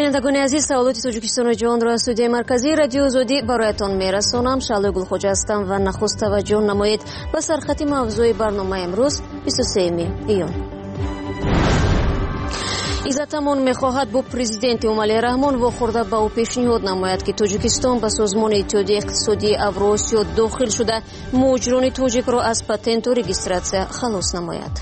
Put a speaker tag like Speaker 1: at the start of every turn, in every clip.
Speaker 1: бинандагони азиз, саволоти Тоҷикистону ҷаҳонро аз студияи марказии радиои Озодӣ бароятон мерасонам. Шаълои Гулхоҷа ҳастам ва нахуст таваҷҷӯҳ намоед ба сархати мавзӯи барномаи имрӯз 23 июн. Иззатамон мехоҳад бо президенти Эмомалӣ Раҳмон вохӯрда ба ӯ пешниҳод намояд, ки Тоҷикистон ба созмони иттиҳодии иқтисодии Авроосиё дохил шуда муҳоҷирони тоҷикро аз патенту регистратсия халос намояд.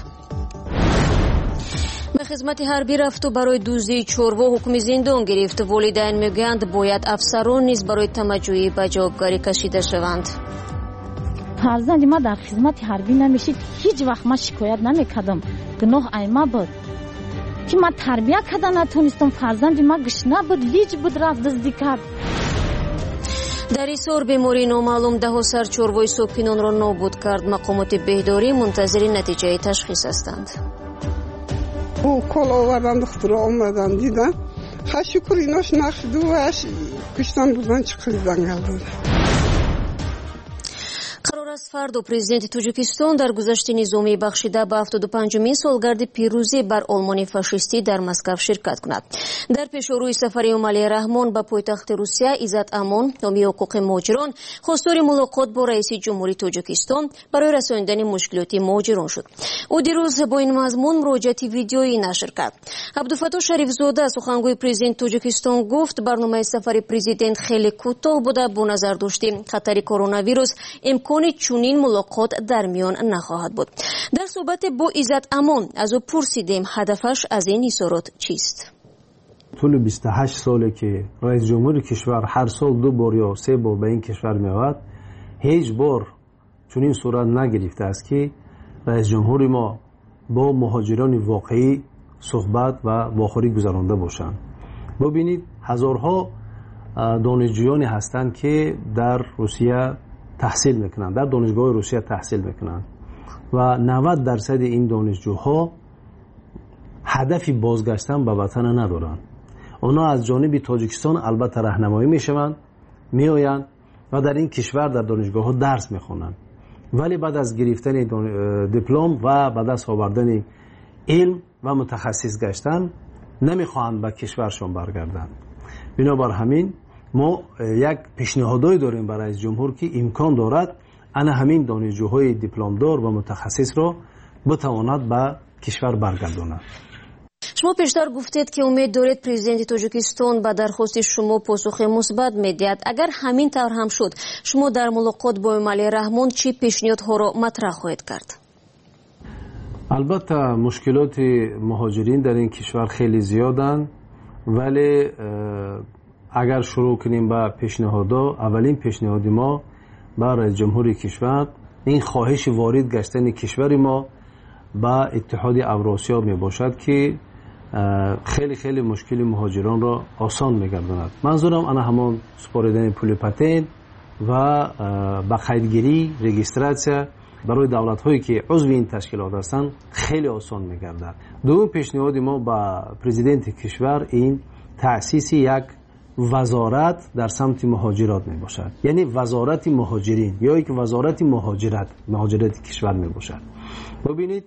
Speaker 1: ба хизмати ҳарбӣ рафту барои дуздии чорво ҳукми зиндон гирифт. Волидайн мегӯянд, бояд афсарон низ барои тамаҷҷӯҳӣ ба ҷавобгарӣ кашида шаванд.
Speaker 2: фарзанди ма дар хизмати ҳарбӣ намешид, ҳеҷ вақт ма шикоят намекардам. гуноҳ айма буд ки ма тарбия карда натонистам. фарзанди ма гушна буд, виҷ буд, рафт дуздӣ кард.
Speaker 1: дар Исор бемории номаълум даҳо сар чорвои сокинонро нобуд кард. Мақомоти беҳдорӣ мунтазири натиҷаи ташхис ҳастанд.
Speaker 3: کل آوردن دختر آمدن دیدن شکر ایناش نخشیدو و کشتن بودن چقدر دنگل دادن.
Speaker 1: қарор аст фарду президенти Тоҷикистон дар гузашти низомӣ бахшида ба 75-мин солгарди пирӯзӣ бар олмони фашистӣ дар Москав ширкат кунад. дар пешорӯи сафари Эмомалӣ Раҳмон ба пойтахти Русия, Иззат Амон, ҳомии ҳуқуқи муҳоҷирон, хостори мулоқот бо раиси ҷумҳурии Тоҷикистон барои расонидани мушкилоти муҳоҷирон шуд. ӯ дирӯз бо ин мазмун муроҷиати видеоӣ нашр кард. Абдуфатто Шарифзода, сухангӯи президенти Тоҷикистон, гуфт барномаи сафари президент хеле кӯтоҳ буда, бо назар дошти хатари коронавирус имкони чунин мулоқот дар миён нахоҳад буд. дар суҳбате бо Иззат Амон аз ӯ пурсидем ҳадафаш аз ин изҳорот чист.
Speaker 4: طول 28 ساله که رئیس جمهور کشور هر سال 2 بار یا 3 بار به این کشور میآید، هیچ بار چنین صورت نگرفته است که رئیس جمهور ما با مهاجران واقعی صحبت و واخوری گذرانده باشند. ببینید هزارها دانشجویانی هستند که در روسیه تحصیل میکنند، در دانشگاه روسیه تحصیل میکنند و 90% این دانشجوها هدف بازگشتن به وطن ندارند. اونا از جانب تاجیکستان البته راهنمایی میشوند، میآیند و در این کشور در دانشگاه ها درس میخوانند، ولی بعد از گرفتن دیپلم و بعد از آوردن علم و متخصص گشتن نمیخواهند به کشورشان برگردند. بنابر همین ما یک پیشنهادی داریم برای رئیس جمهور که امکان دارد انا همین دانشجوهای دیپلم دار و متخصص را بتواند به کشور برگرداند.
Speaker 1: شما پیشتر گفتید که امید دارید президенти Тоҷикистон ба дархости шумо посухи мусбат медиҳад. агар ҳамин тавр ҳам шуд, шумо дар мулоқот бо Эмомалӣ Раҳмон чӣ пешниҳодҳоро матраҳ хоҳед кард?
Speaker 4: البته مشکلات مهاجرین در این کشور خیلی زیادند، ولی اگر شروع کنیم با پیشنهادها، اولین پیشنهاد ما با رئیس جمهور کشور این خواهش وارد گشتن کشور ما با اتحاد اوراسیا می باشد که خیلی خیلی مشکل مهاجران را آسان می‌گرداند. منظورم آن همان سپاریدن پول پتنت و با قیدگیری رجیستراسیون برای دولت‌هایی که عضو این تشکیلات هستند خیلی آسان می‌گردد. دوم پیشنهاد ما با پرزیدنت کشور این تأسیس یک وزارت در سمت مهاجرات میباشد، یعنی وزارت مهاجرین یا یک وزارت مهاجرت کشور میباشد. ببینید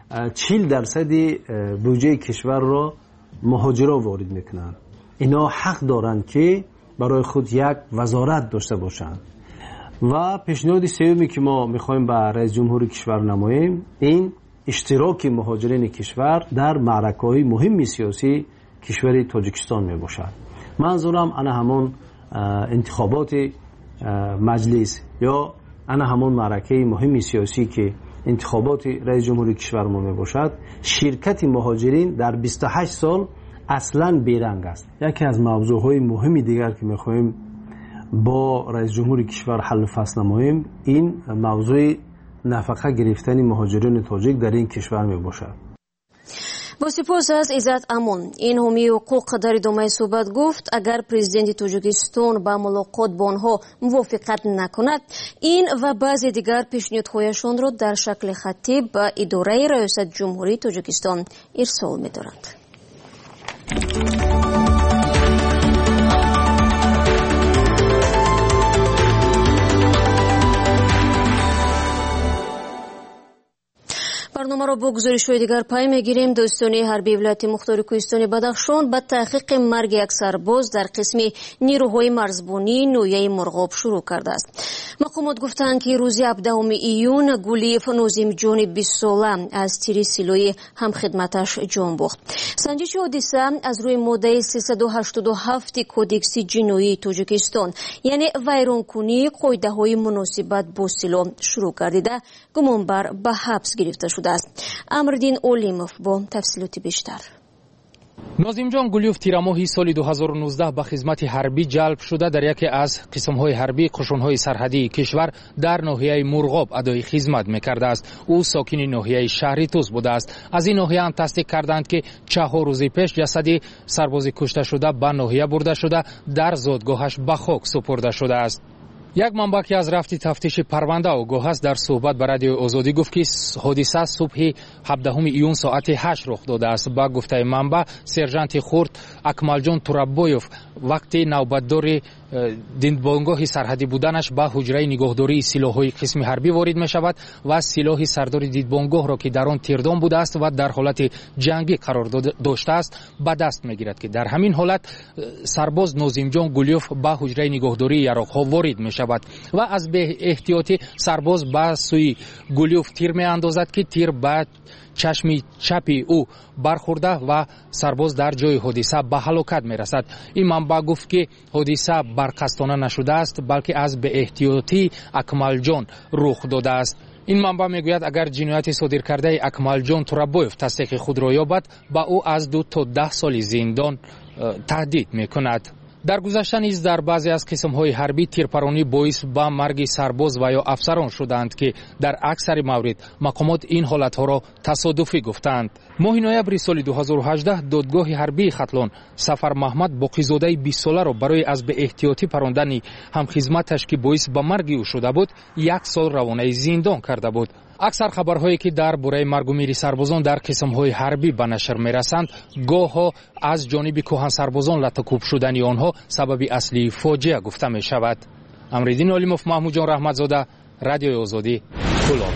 Speaker 4: 40% بودجه کشور را مهاجرا وارد میکنند. اینا حق دارند که برای خود یک وزارت داشته باشند. و پیشنهاد سومی که ما میخوایم به رئیس جمهور کشور نماییم این اشتراک مهاجرین کشور در معرکه‌های مهم سیاسی کشور تاجیکستان میباشد. منظورم انا همون انتخابات مجلس یا انا همون معرکه مهم سیاسی که انتخابات رئیس جمهوری کشور ما می باشد، شرکت مهاجرین در 28 سال اصلا بیرنگ است. یکی از موضوعهای مهمی دیگر که می‌خواهیم با رئیس جمهوری کشور حل و فصل نماییم این موضوع نفقه گرفتن مهاجرین تاجیک در این کشور می باشد.
Speaker 1: با سپاس از Иззат Амон. این حامی حقوق در ادامه صحبت گفت اگر президенти Тоҷикистон با ملاقات با آنها موافقت نکند، این و بعضی دیگر پیشنهادهایشان را در شکل خطی به اداره ریاست جمهوری تاجیکستان ارسال می‌دارند. برنامه را با گزارش‌های دیگر پای می‌گیریم. دوستان حربی ولایت مختار کوهستان بدخشان با تحقیق مرگ یک سرباز در قسم نیروهای مرزبانی نویه مرغاب شروع کرده است. مقامات گفتند که روز 17 ایون گلیف نوزیم جان 20 ساله از تیر سیلوی همخدمتش جان باخت. سنجش حادثه از روی ماده 387 کودکس جنایی تاجیکستان یعنی ویرانکنی قاعده‌های مناسبت با سلاح شروع گردیده گمانبر به حبس گرفته شده است. امردین اولیموف با تفصیلات بیشتر.
Speaker 5: نازیم گلیوف تیرماهی سال 2019 به خدمت حربی جلب شده در یکی از قسم‌های حربی قشون‌های سرحدی کشور در ناحیه مرغاب ادای خدمت می‌کرده است. او ساکن ناحیه شهری توس بوده است. از این ناحیه هم تصدیق کردند که 4 روز پیش جسد سرباز کشته شده به ناحیه برده شده در زادگاهش به خاک سپرده شده است. یک منبع که از رفت تفتیش پرونده آگاه است در صحبت با رادیو آزادی گفت که حادثه صبح 17 ایون ساعت 8 رخ داده است. با گفته منبع سرژانت خرد اکمالجان تورابویوف وقتی نوبتدار دیدبانگاه سرحدی بودنش به حجره نگهداری سلاح‌های قسم حربی وارد می شود و سلاح سردار دیدبانگاه را که در آن تیردان بوده است و در حالت جنگی قرار داشته است به دست می گیرد که در همین حالت سرباز نازیم جان گلیوف به حجره نگهداری یراق‌ها وارد می شود و از به احتیاطی سرباز به سوی گلیوف تیر می اندازد که تیر به چشم چپی او برخورده و سرباز در جای حادثه به هلاکت می رسد. این منبع گفت که حادثه برقصدانه نشده است بلکه از به احتیاطی اکمال جان رخ داده است. این منبع میگوید اگر جنایت صادر کرده اکمال جان تورابویف تصدیق خود را یابد با او از 2 تا 10 سال زندان تهدید می کند. در گذشته نیز در بعضی از قسم‌های حربی تیرپرانی باعث به مرگ سرباز و یا افسران شدند که در اکثر موارد مقامات این حالت‌ها را تصادفی گفتند. ماه نوامبر سال 2018 دادگاه حربی ختلان سفر محمد باقی‌زاده 20 ساله را برای از به احتیاطی پراندن همخدمتش که باعث به مرگ او شده بود 1 سال روانه زندان کرده بود. اکثر خبرهایی که در باره مرگ و میر سربازان در قسم‌های حربی به نشر می‌رسند گاه‌ها از جانب کهن سربازان لطکوب شدن آنها سبب اصلی فاجعه گفته می‌شود. امردین اولیموف، محمود جان رحمتزاده، رادیو آزادی، کلاب.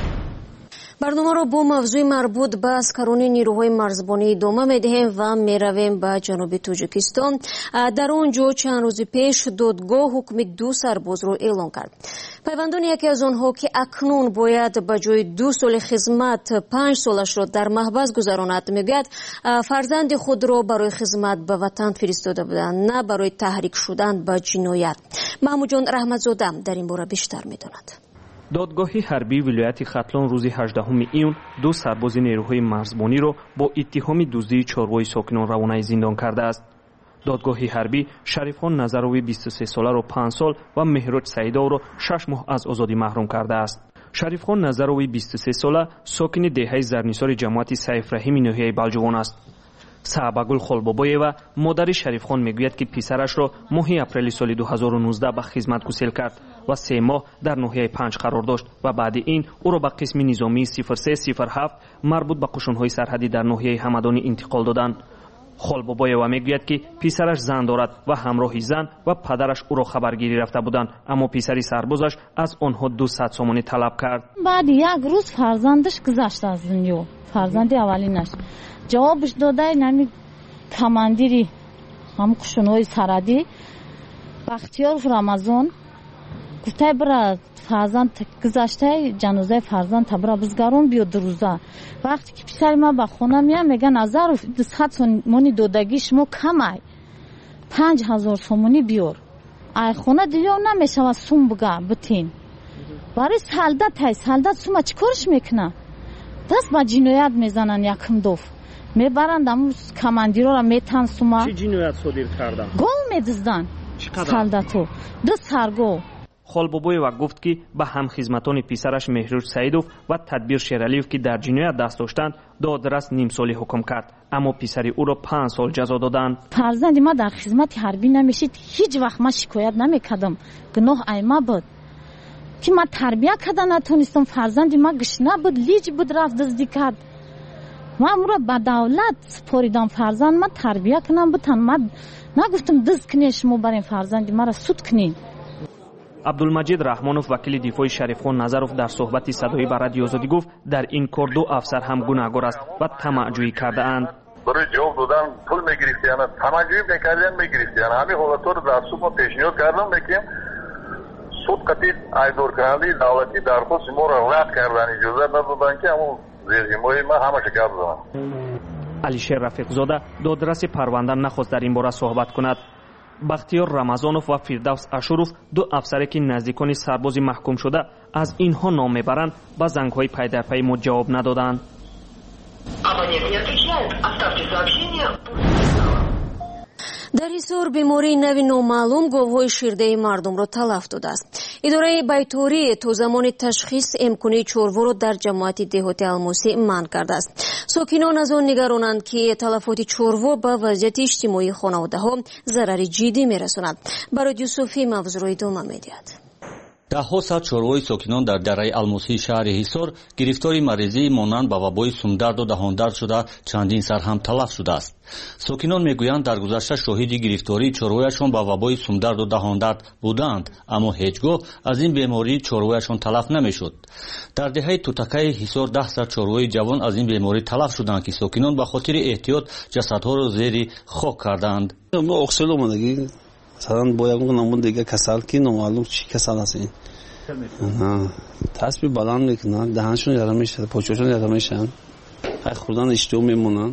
Speaker 1: برنامه را با موضوع مربوط به اسکران نیروهای مرزبانی ادامه می‌دهیم و می‌رویم به جنوب تاجیکستان. در آنجا چند روز پیش دادگاه حکم 2 سرباز را اعلام کرد. پیوندان یکی از آنها که اکنون باید به جای 2 سال خدمت 5 سالش را در محبس گذراند میگوید فرزند خود را برای خدمت به وطن فرستاده بودند نه برای تحریک شدن به جنایت. محمود جان رحمتزاده در این باره بیشتر می‌داند.
Speaker 6: دادگاه حربی ولایت ختلان روز 18 ایون 2 سرباز نیروهای مرزبانی را با اتهام دزدی چاروای ساکنان روانه زندان کرده است. دادگاه حربی شریفخان نظروی 23 ساله را 5 سال و مهراج سعیدو را 6 ماه از آزادی محروم کرده است. شریفخان نظروی 23 ساله ساکن دهه زرنیسار جماعت سیف رحیم ناحیه بلجوان است. صحابگل خالبابایوا مادر شریفخان میگوید که پسرش را ماه اپریل سال 2019 به خدمت گسیل کرد و 3 ماه در ناحیه 5 قرار داشت و بعد این او را به قسم نظامی 0307 مربوط به قشون‌های سرحدی در ناحیه همدانی انتقال دادند. خالبابایوا میگوید که پسرش زن دارد و همراه زن و پدرش او را خبرگیری رفته بودند اما پسری سربازش از آنها 200 سومانی طلب کرد.
Speaker 2: بعد یک روز فرزندش گذشت از دنیا، فرزند اولینش جوابش داده نمی کماندیری هم قشون‌های سرحدی بختیار رمضان گفته برا فرزند گذشته جنازه فرزند تبرا بزگران بیا دروزه. وقتی که پسر ما به خونه میام میگن 1200 سومانی دادگی شما کمه 5000 سومانی بیار ای خونه دیگه نمیشه و سوم بگه بتین برای سالدت سوم چیکارش میکنه دست با جنایت میزنن یکم دوف میبرند امو کماندیرا را میتن سوما.
Speaker 6: چی جنایت صادر کردن؟
Speaker 2: گل میدزدن سالدتو 2 سرگو.
Speaker 6: خالبابایوا گفت که به همخدمتان پسرش مهروج سعیدوف و تدبیر شیرالیف که در جنایت دست داشتند دادرس نیم سالی حکم کرد اما پسری او را 5 سال جزا دادند.
Speaker 2: فرزند ما در خدمت حربی نمیشید هیچ وقت ما شکایت نمیکردم گناه ایما بود که ما تربیت کردن نتونستم فرزند ما گشنه بود لیج بود رفت دزدی کرد ما امورا با دولت سپاریدم فرزند ما تربیت کنم بتن ما نگفتم دزد کنی شما برین فرزند ما را سود کنین.
Speaker 6: عبدالمجید رحمانوف وکیل دفاع شریفخان نظروف در صحبت صدایی با رادیو آزادی گفت در این کار دو افسر هم گناهکار است و طمع‌جویی کرده اند.
Speaker 7: برای جواب دادن پول میگرفتن، طمع‌جویی میکردن، میگرفتن. همین حالت رو در سود ما پیشنهاد کردم که سود قطعی ایدور کننده دولتی درخواست ما را رد کردن، اجازه ندادن که همون زیرهمایی ما همه شکر دادن.
Speaker 6: علیشیر رفیقزاده دادرس پرونده نخواست در این باره صحبت کند. بختیار رمضانوف و فردوس اشوروف دو افسری که نزدیکان سربازی محکوم شده از اینها نام میبرند و زنگ‌های پی در پی ما جواب ندادند.
Speaker 1: дар ҳисор бемории нави номаълум говҳои ширдаи мардумро талаф додааст. идораи байторӣ то замони ташхис эмкунии чорворо дар ҷамоати деҳоти алмосӣ манъ кардааст. сокинон аз он нигаронанд ки талафоти чорво ба вазъияти иҷтимоии хонаводаҳо зарари ҷиддӣ мерасонад. барои юсуфӣ мавзӯро идома медиҳад.
Speaker 8: даҳҳо сад чорвои сокинон дар дараи алмосии шаҳри ҳисор гирифтори марезии монанд ба вабои сумдарду даҳондард шуда чандин сар ҳам талаф шудааст. сокинон мегӯянд дар гузашта шоҳиди гирифтории чорвояшон ба вабои сумдарду даҳондард буданд, аммо ҳеҷ гоҳ аз ин бемории чорвояшон талаф намешуд. дар деҳаи тутакаи ҳисор 10 сар чорвои ҷавон аз ин беморӣ талаф шуданд ки сокинон ба хотири эҳтиёт ҷасадҳоро зери хок кардаанд.
Speaker 9: مثلا با یک نمون دیگه کسل که نمالوم چی کسل هست این تصبیح بلند میکنن، دهنشون یاره میشه، پاچوشون یاره میشن، خوردن اشتیو میمونن.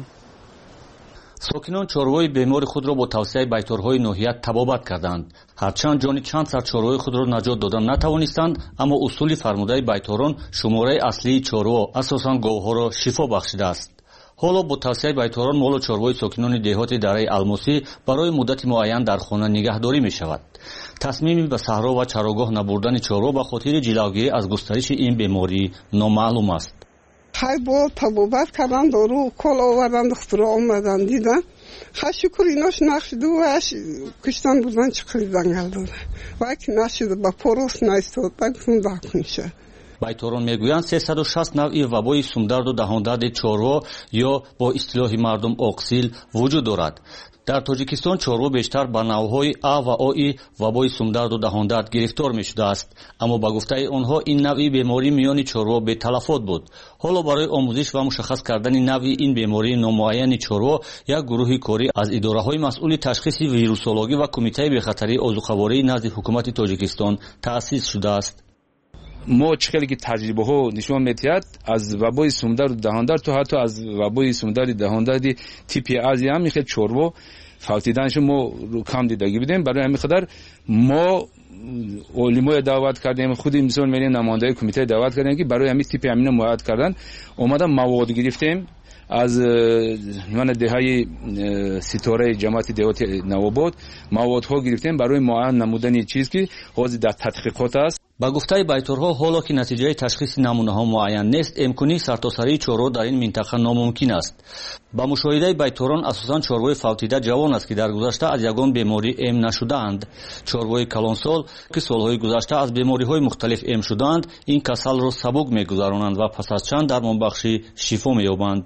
Speaker 8: ساکنان چاروائی بیمار خود را با توصیه بیتارهای ناحیه تبابت کردند. هرچند جانی چند سر چاروائی خود را نجات دادن نتوانستند، اما اصول فرموده بیتاران شماره اصلی چاروا اساساً گاوها را شفا بخشیده است. حالا با توصیه بیتاران مال و چاروائی ساکنان دهات دره الماسی برای مدت معین در خانه نگهداری می شود. تصمیمی به صحرا و چراگاه نبردن چاروا به خاطر جلوگیری از گسترش این بیماری نامعلوم است.
Speaker 3: های با تبابت کردن دارو کل آوردن دخترها آمدن دیدن های شکر ایناش نشده و کشتن بودن چقدر دنگل داده و اگه نشده با پروس نایستاد بگفتون داکن شه.
Speaker 8: بیتاران میگویند 360 نوعی وبای سومدرد و دهاندرد چاروا یا با اصطلاح مردم اقسیل وجود دارد. در تاجیکستان چاروا بیشتر به نوعهای آ و آی وبای سومدرد و دهاندرد گرفتار می شده است، اما با گفته آنها این نوعی بیماری میان چاروا به تلفات بود. حالا برای آموزش و مشخص کردن نوعی این بیماری نامعین چاروا یک گروه کاری از اداره‌های مسئول تشخیص ویروسولوژی و کمیته بخطری آذوقه‌واری نزد حکومت تاجیکستان تأسیس شده است.
Speaker 10: ما چقدر که تجربه ها نشون میدهد از وبای سومدرد و دهاندرد تو حتی از وبای سومدرد دهاندرد تیپی ازی هم میخواد چاروا فوتیدنش ما رو کم دیدگی بدیم. برای همین خاطر ما علمای دعوت کردیم، خود مثلا میریم نماینده کمیته دعوت کردیم که برای همین تیپ امین مواد کردن اومدن مواد گرفتیم از من دههای ستاره جماعت دهات نواباد مواد ها گرفتیم برای معاین نمودن چیز که حاضر در تحقیقات است.
Speaker 8: با گفته بیتارها حالا که نتیجه تشخیص نمونه ها معین نیست، امکانی سرتاسری چاروا در این منطقه ناممکن است. با مشاهده بیتاران اساساً چاروای فوتیده جوان است که در گذشته از یگان بیماری ام نشده‌اند. چاروای کلانسال که سالهای گذشته از بیماری های مختلف ام شدند، این کسل را سبک میگذرانند و پس از چند درمانبخشی شفا مییابند.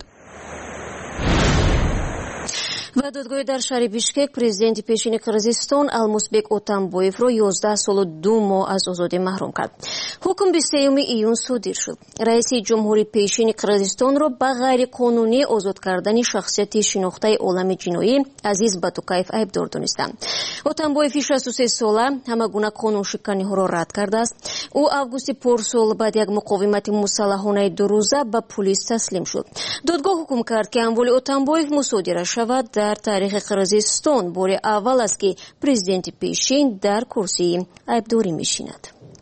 Speaker 1: ва додгоҳи дар шаҳри бишкек президенти пешини қирғизистон алмусбек отамбоевро 11 солу 2 моҳ аз озодӣ маҳрум кард. ҳукм 23 июн содир шуд. раиси ҷумҳури пешини қирғизистонро ба ғайриқонунӣ озод кардани шахсияти шинохтаи олами ҷиноӣ азиз батукаев айбдор донистанд. отамбоеви 63 сола ҳама гуна қонуншиканиҳоро рад кардааст. ӯ августи порсол баъди як муқовимати мусаллаҳонаи дурӯза ба пулис таслим шуд. додгоҳ ҳукм кард ки амволи отамбоев мусодира шавад. дар таърихи қирғизистон бори аввал аст ки президенти пешин дар курсии айбдорӣ мешинад.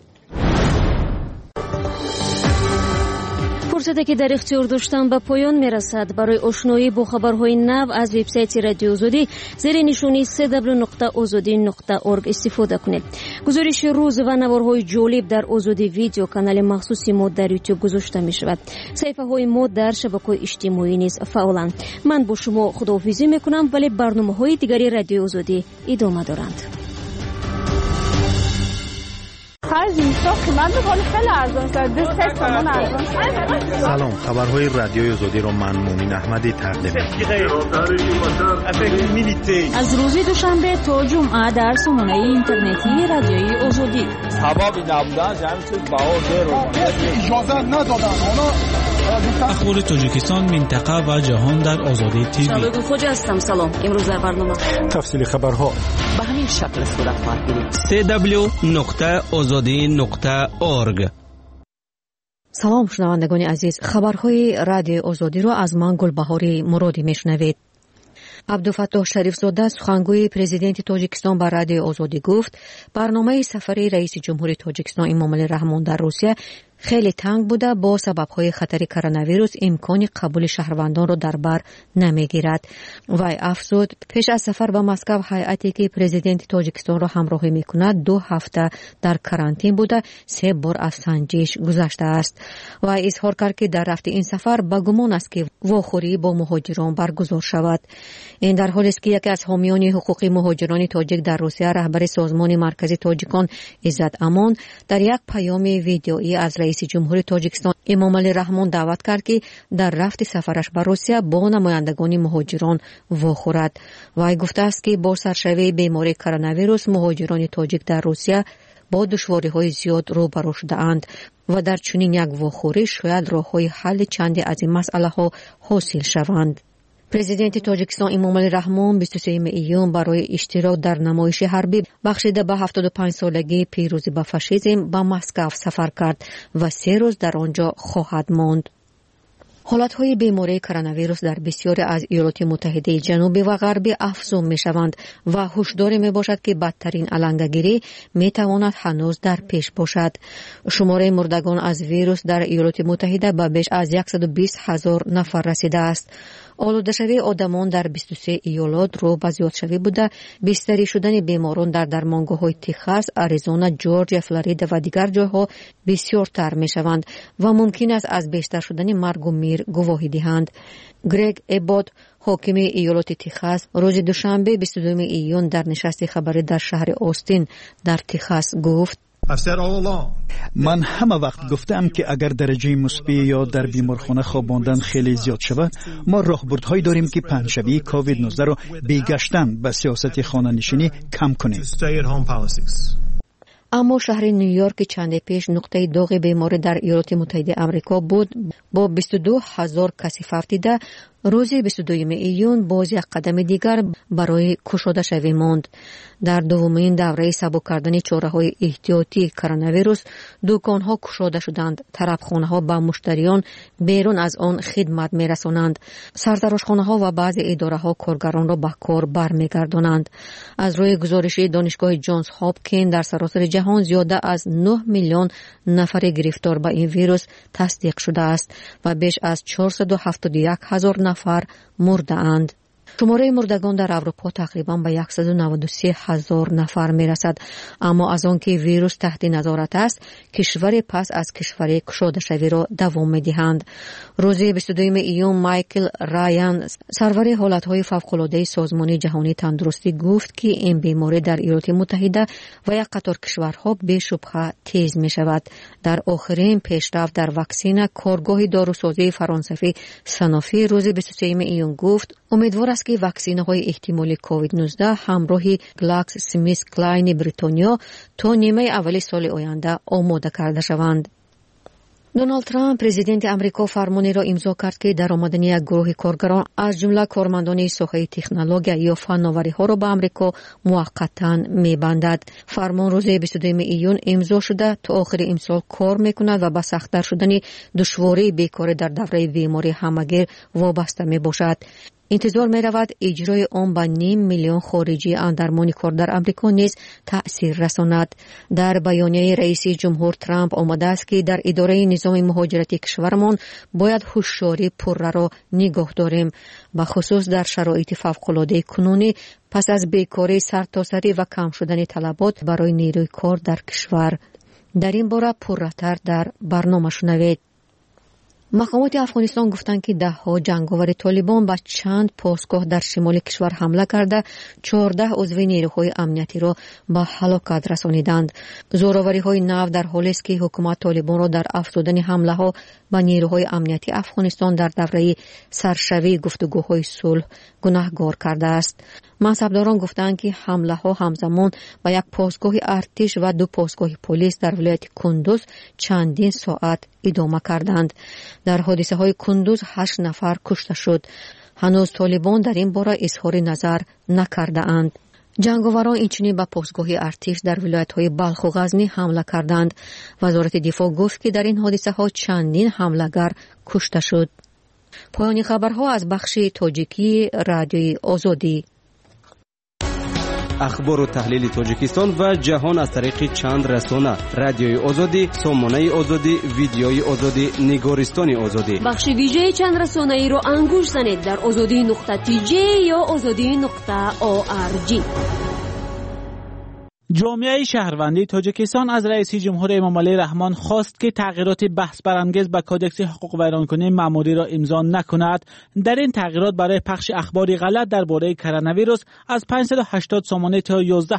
Speaker 1: фурсате ки дар ихтиёр доштам ба поён мерасад. барои ошноӣ бо хабарҳои нав аз вебсайти радиои озодӣ зери нишони www.ozodi.org истифода кунед. гузориши рӯз ва наворҳои ҷолиб дар озодӣ видео канали махсуси мо дар ютуб гузошта мешавад. саҳифаҳои мо дар шабакаҳои иҷтимоӣ низ фаъоланд. ман бо шумо худоҳофизӣ мекунам, вале барномаҳои дигари радиои озодӣ идома доранд.
Speaker 2: خرج اینستا قیمت خیلی ارزان شده 3 تومان ارزان.
Speaker 11: سلام، خبرهای رادیوی آزادی رو من مومین احمدی تقدیم
Speaker 2: از روز دوشنبه تا جمعه در سامانه اینترنتی رادیوی آزادی.
Speaker 12: ثوابی نبودن همین چیز بهادر رو اجازه ندادن.
Speaker 13: اخبار تاجیکستان، منطقه و جهان در آزادی تیوی.
Speaker 1: شالوی خوجا هستم. سلام. امروز در برنامه
Speaker 11: تفصیل خبرها
Speaker 14: به همین شکل صورت خواهد گرفت.
Speaker 13: www.azadi.org.
Speaker 15: سلام شنوندگان عزیز، خبرهای رادیو آزادی را از من گلبهاری مرادی میشنوید. عبدالفتاح شریف زاده سخنگوی پرزیدنت تاجیکستان به رادیو آزادی گفت برنامه سفر رئیس جمهوری تاجیکستان امامعلی رحمان در روسیه خیلی تنگ بوده، با سببهای خطر کرونا ویروس امکان قبول شهروندان را در بر نمیگیرد. وی افزود پیش از سفر به مسکو هیئتی که پرزیدنت تاجیکستان را همراهی میکند 2 هفته در کرانتین بوده، 3 بار از سنجش گذشته است. وی اظهار کرد که در رفت این سفر به گمان است که واخوری با مهاجران برگزار شود. این در حالی است که یکی از حامیان حقوق مهاجران تاجیک در روسیه، رهبر سازمان مرکزی تاجیکان عزت امان، در یک پیام ویدیویی از رئیس جمهوری تاجیکستان امامعلی رحمان دعوت کرد که در رفت سفرش به روسیه با نمایندگان مهاجران واخورد. وی گفته است که با سرشوی بیماری کرونا ویروس مهاجران تاجیک در روسیه با دشواری‌های زیاد روبرو شده‌اند و در چنین یک واخوری شاید راه‌های حل چندی از این مسئله‌ها حاصل شوند. پرزیدنت تاجیکستان امامعلی رحمان 23 ایون برای اشتراک در نمایش حربی بخشیده به 75 سالگی پیروزی به فاشیسم به مسکو سفر کرد و 3 روز در آنجا خواهد ماند. حالتهای بیماری کرونا ویروس در بسیاری از ایالات متحده جنوبی و غربی افزون می شوند و هشدار می باشد که بدترین علنگگیری می تواند هنوز در پیش باشد. شماره مردگان از ویروس در ایالات متحده به بیش از 120,000 نفر رسیده است. آلوده شوی آدمان در 23 ایالات رو به زیاد شوی بوده. بستری شدن بیماران در درمانگاه‌های تگزاس، آریزونا، جورجیا، فلوریدا و دیگر جاها بسیارتر می شوند و ممکن است از بیشتر شدن مرگ و میر گواهی دهند. گرگ ابات، حاکم ایالات تگزاس، روز دوشنبه 22 ایون در نشست خبری در شهر آستین در تگزاس گفت:
Speaker 16: من همه وقت گفتم که اگر درجه مثبت یا در بیمارخانه خواباندن خیلی زیاد شود، ما راهبردهایی داریم که پنجشنبه کووید 19 رو بیگشتن به سیاست خانه نشینی کم کنیم.
Speaker 15: اما شهر نیویورک چند پیش نقطه داغ بیماری در ایالات متحده آمریکا بود با 22,000 کسی فوتیده. روز 22 ایون باز یک قدم دیگر برای گشوده شوی ماند. در دومین دوره سبک کردن چاره‌های احتیاطی کرونا ویروس دکان‌ها گشوده شدند، طرفخانه‌ها به مشتریان بیرون از آن خدمت می‌رسانند، سرزنشخانه‌ها و بعضی اداره‌ها کارگران را به کار برمیگردانند. از روی گزارش دانشگاه جانز هاپکین در سراسر جهان زیاده از 9 میلیون نفر گرفتار به این ویروس تصدیق شده است و بیش از 471,000 نفر مرده اند. شماره مردگان در اروپا تقریبا به 193,000 نفر می رسد. اما از آن که ویروس تحت نظارت است، کشور پس از کشور گشوده شوی را دوام می دهند. روز 22 ایون مایکل رایان، سرور حالتهای فوق‌العاده سازمان جهانی تندرستی، گفت که این بیماری در ایالات متحده و یک قطار کشورها به شبهه تیز می شود. در آخرین پیشرفت در واکسن، کارگاه داروسازی فرانسوی سانوفی روز 23 ایون گفت امیدوار است که واکسین‌های احتمالی کووید 19 همراه گلاکس سمیث کلاین بریتانیا تا نیمه اول سال آینده آماده کرده شوند. دونالد ترامپ پرزیدنت امریکا فرمانی را امضا کرد که درآمدن یک گروه کارگران از جمله کارمندان ساحه تکنولوژی یا فناوری‌ها را به امریکا موقتا می‌بندد. فرمان روز 22 ایون امضا شده تا آخر امسال کار می‌کند و به سخت‌تر شدن دشواری بیکاری در دوره بیماری همه‌گیر وابسته می‌باشد. انتظار می رود اجرای آن به 5 میلیون خارجی اندرمان کار در امریکا نیز تأثیر رساند. در بیانیه رئیس جمهور ترامپ آمده است که در اداره نظام مهاجرتی کشورمان باید هوشیاری پرره را نگاه داریم، به خصوص در شرایط فوق‌العاده کنونی پس از بیکاری سرتاسری و کم شدن طلبات برای نیروی کار در کشور. در این باره پرره‌تر در برنامه شنوید. مقامات افغانستان گفتند که ده‌ها جنگاور طالبان به چند پاسگاه در شمال کشور حمله کرده 14 عضو نیروهای امنیتی را به هلاکت رسانیدند. زوراوری‌های نو در حالی است که حکومت طالبان را در افزودن حمله‌ها به نیروهای امنیتی افغانستان در دوره سرشوی گفتگوهای صلح گناهکار کرده است. منصبداران گفتند که حمله‌ها همزمان به یک پاسگاه ارتش و 2 پاسگاه پلیس در ولایت کندوز چندین ساعت ادامه کردند. در حادثه‌های کندوز 8 نفر کشته شد. هنوز طالبان در این باره اظهار نظر نکرده اند. جنگاوران اینچنین به پاسگاه ارتش در ولایت‌های بلخ و غزنی حمله کردند. وزارت دفاع گفت که در این حادثه‌ها چندین حمله‌گر کشته شد. پایان خبرها از بخش تاجیکی رادیوی آزادی.
Speaker 17: اخبار و تحلیل تاجیکستان و جهان از طریق چند رسانه: رادیوی آزادی، سامانه آزادی، ویدیوی آزادی، نگارستان آزادی.
Speaker 1: بخش ویژه چند رسانه‌ای رو انگوش زنید در azadi.tj یا azadi.org.
Speaker 18: جامعه شهروندی تاجیکستان از رئیس جمهور امامعلی رحمان خواست که تغییرات بحث برانگیز به کودکس حقوق ویرانکنی مأموری را امضا نکند. در این تغییرات برای پخش اخباری غلط درباره کرونا ویروس از 580 سامانه تا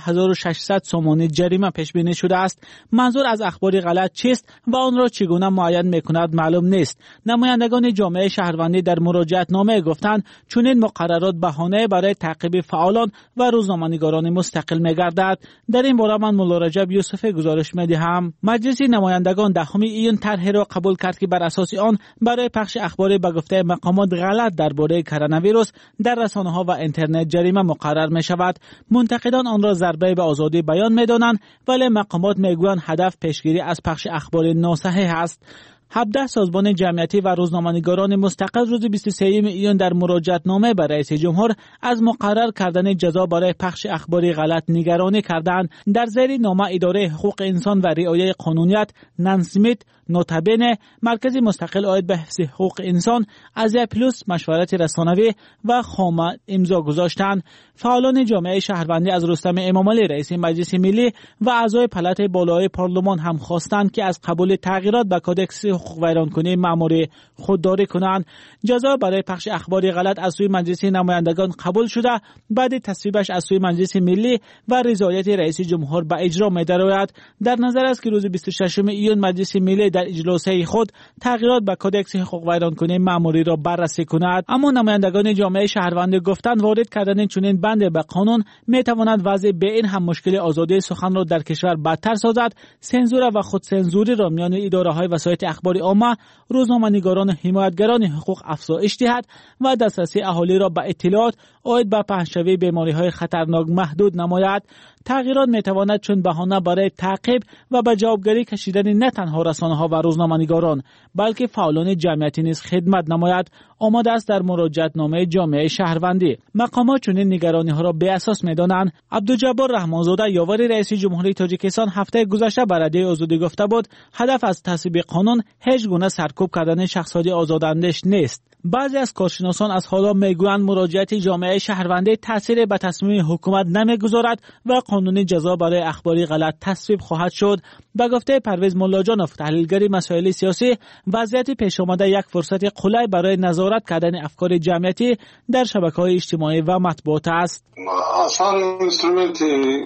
Speaker 18: 11600 سامانه جریمه پیش بینی شده است. منظور از اخباری غلط چیست و آن را چگونه معین می‌کند معلوم نیست. نمایندگان جامعه شهروندی در مراجعت نامه گفتند چنین مقررات بهانه برای تعقیب فعالان و روزنامه‌نگاران مستقل می‌گردد. در این باره من مولا رجب یوسف گزارش می‌دهم. مجلس نمایندگان 10 ایون طرحی را قبول کرد که بر اساس آن برای پخش اخبار به گفته مقامات غلط درباره کرونا ویروس در رسانه‌ها و اینترنت جریمه مقرر می‌شود. منتقدان آن را ضربه به آزادی بیان می‌دانند، ولی مقامات می‌گویند هدف پیشگیری از پخش اخبار ناصحیح است. 17 سازمان جمعیتی و روزنامه‌نگاران مستقل روز 23 ایون در مراجعتنامه به رئیس جمهور از مقرر کردن جزا برای پخش اخباری غلط نگرانی کردند. در زیر نامه اداره حقوق انسان و رعایت قانونیت، نانسمیت، نوتابene، مرکز مستقل عاید به حفظ حقوق انسان، ازیا پلوس، مشورت رسانوی و خامه امضا گذاشتند. فعالان جامعه شهروندی از رستم امامعلی رئیس مجلس ملی و اعضای پلات بالای پارلمان هم خواستند که از قبول تغییرات به کودکس حقوق ویرانکنی مأموری خودداری کنند. جزا برای پخش اخباری غلط از سوی مجلس نمایندگان قبول شده، بعد تصویبش از سوی مجلس ملی و رضایت رئیس جمهور به اجرا می‌درآید. در نظر است که روز 26 ایون مجلس ملی در اجلاسه خود تغییرات به کودکس حقوق ویرانکنی مأموری را بررسی کند. اما نمایندگان جامعه شهروندی گفتند وارد کردن چنین بند به قانون می‌تواند وضع به این هم مشکل آزادی سخن را در کشور بدتر سازد. سنزور و خودسنزوری را میان اداره‌های وسایل اخباری عامه، روزنامه‌نگاران و حمایتگران حقوق افزایش دهد و دسترسی اهالی را به اطلاعات عاید به پهن‌شوی بیماری‌های خطرناک محدود نماید. تغییرات می‌تواند چون بهانه برای تعقیب و به جوابگری کشیدن نه تنها رسانه‌ها و روزنامه‌نگاران بلکه فعالان جمعیتی نیز خدمت نماید. آماده است در مراجعتنامه جامعه شهروندی. مقامات چنین نگرانی‌ها را بی اساس می‌دانند. عبدالجبار رحمانزاده یاور رئیس جمهوری تاجیکستان هفته گذشته به رادیوی آزادی گفته بود هدف از تصویب قانون هیچ گونه سرکوب کردن شخصیت آزاداندیش نیست. بعضی از کارشناسان از حالا میگویند مراجعت جامعه شهروندی تأثیر به تصمیم حکومت نمیگذارد و قانون جزا برای اخباری غلط تصویب خواهد شد. به گفته پرویز ملاجانوف تحلیلگر مسائل سیاسی، وضعیت پیش آمده یک فرصت قلای برای نظارت کردن افکار جمعیتی در شبکه‌های اجتماعی و مطبوعات است.
Speaker 19: اصلا اینسترومنت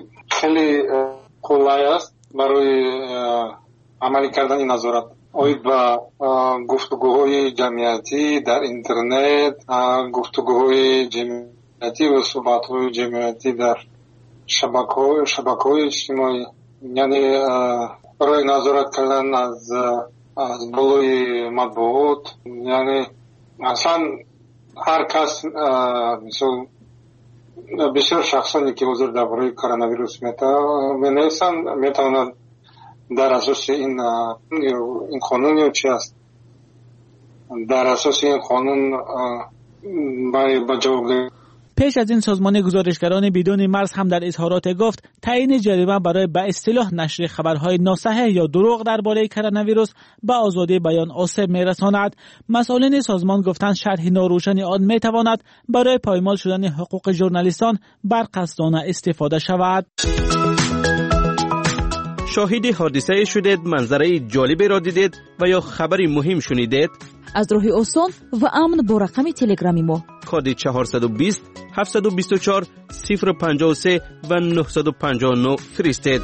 Speaker 19: خیلی قلای است برای عملی کردن نظارت. اوید با گفتگوهای جمعیتی در اینترنت، گفتگوهای جمعیتی و صحبت‌های جمعیتی در شبکه‌های اجتماعی، یعنی برای نظارت کردن از بالای مطبوعات، یعنی اصلا هر کس مثل بسیار شخصانی که حضور درباره کرونا ویروس میتواند در اساس این قانون یا چی است، در اساس این قانون برای جوابگیری.
Speaker 18: پیش از این سازمان گزارشگران بدون مرز هم در اظهارات گفت تعیین جریمه برای به اصطلاح نشر خبرهای ناصحیح یا دروغ درباره کرونا ویروس به آزادی بیان آسیب میرساند. مسئولین سازمان گفتند شرح ناروشن آن میتواند برای پایمال شدن حقوق ژورنالیستان برقصدانه استفاده شود.
Speaker 17: شاهد حادثه شدید، منظره جالبی را دیدید و یا خبری مهم شنیدید؟
Speaker 18: از راه آسان و امن با رقم تلگرامی ما
Speaker 17: کد 420 724 053 و 959 فرستید.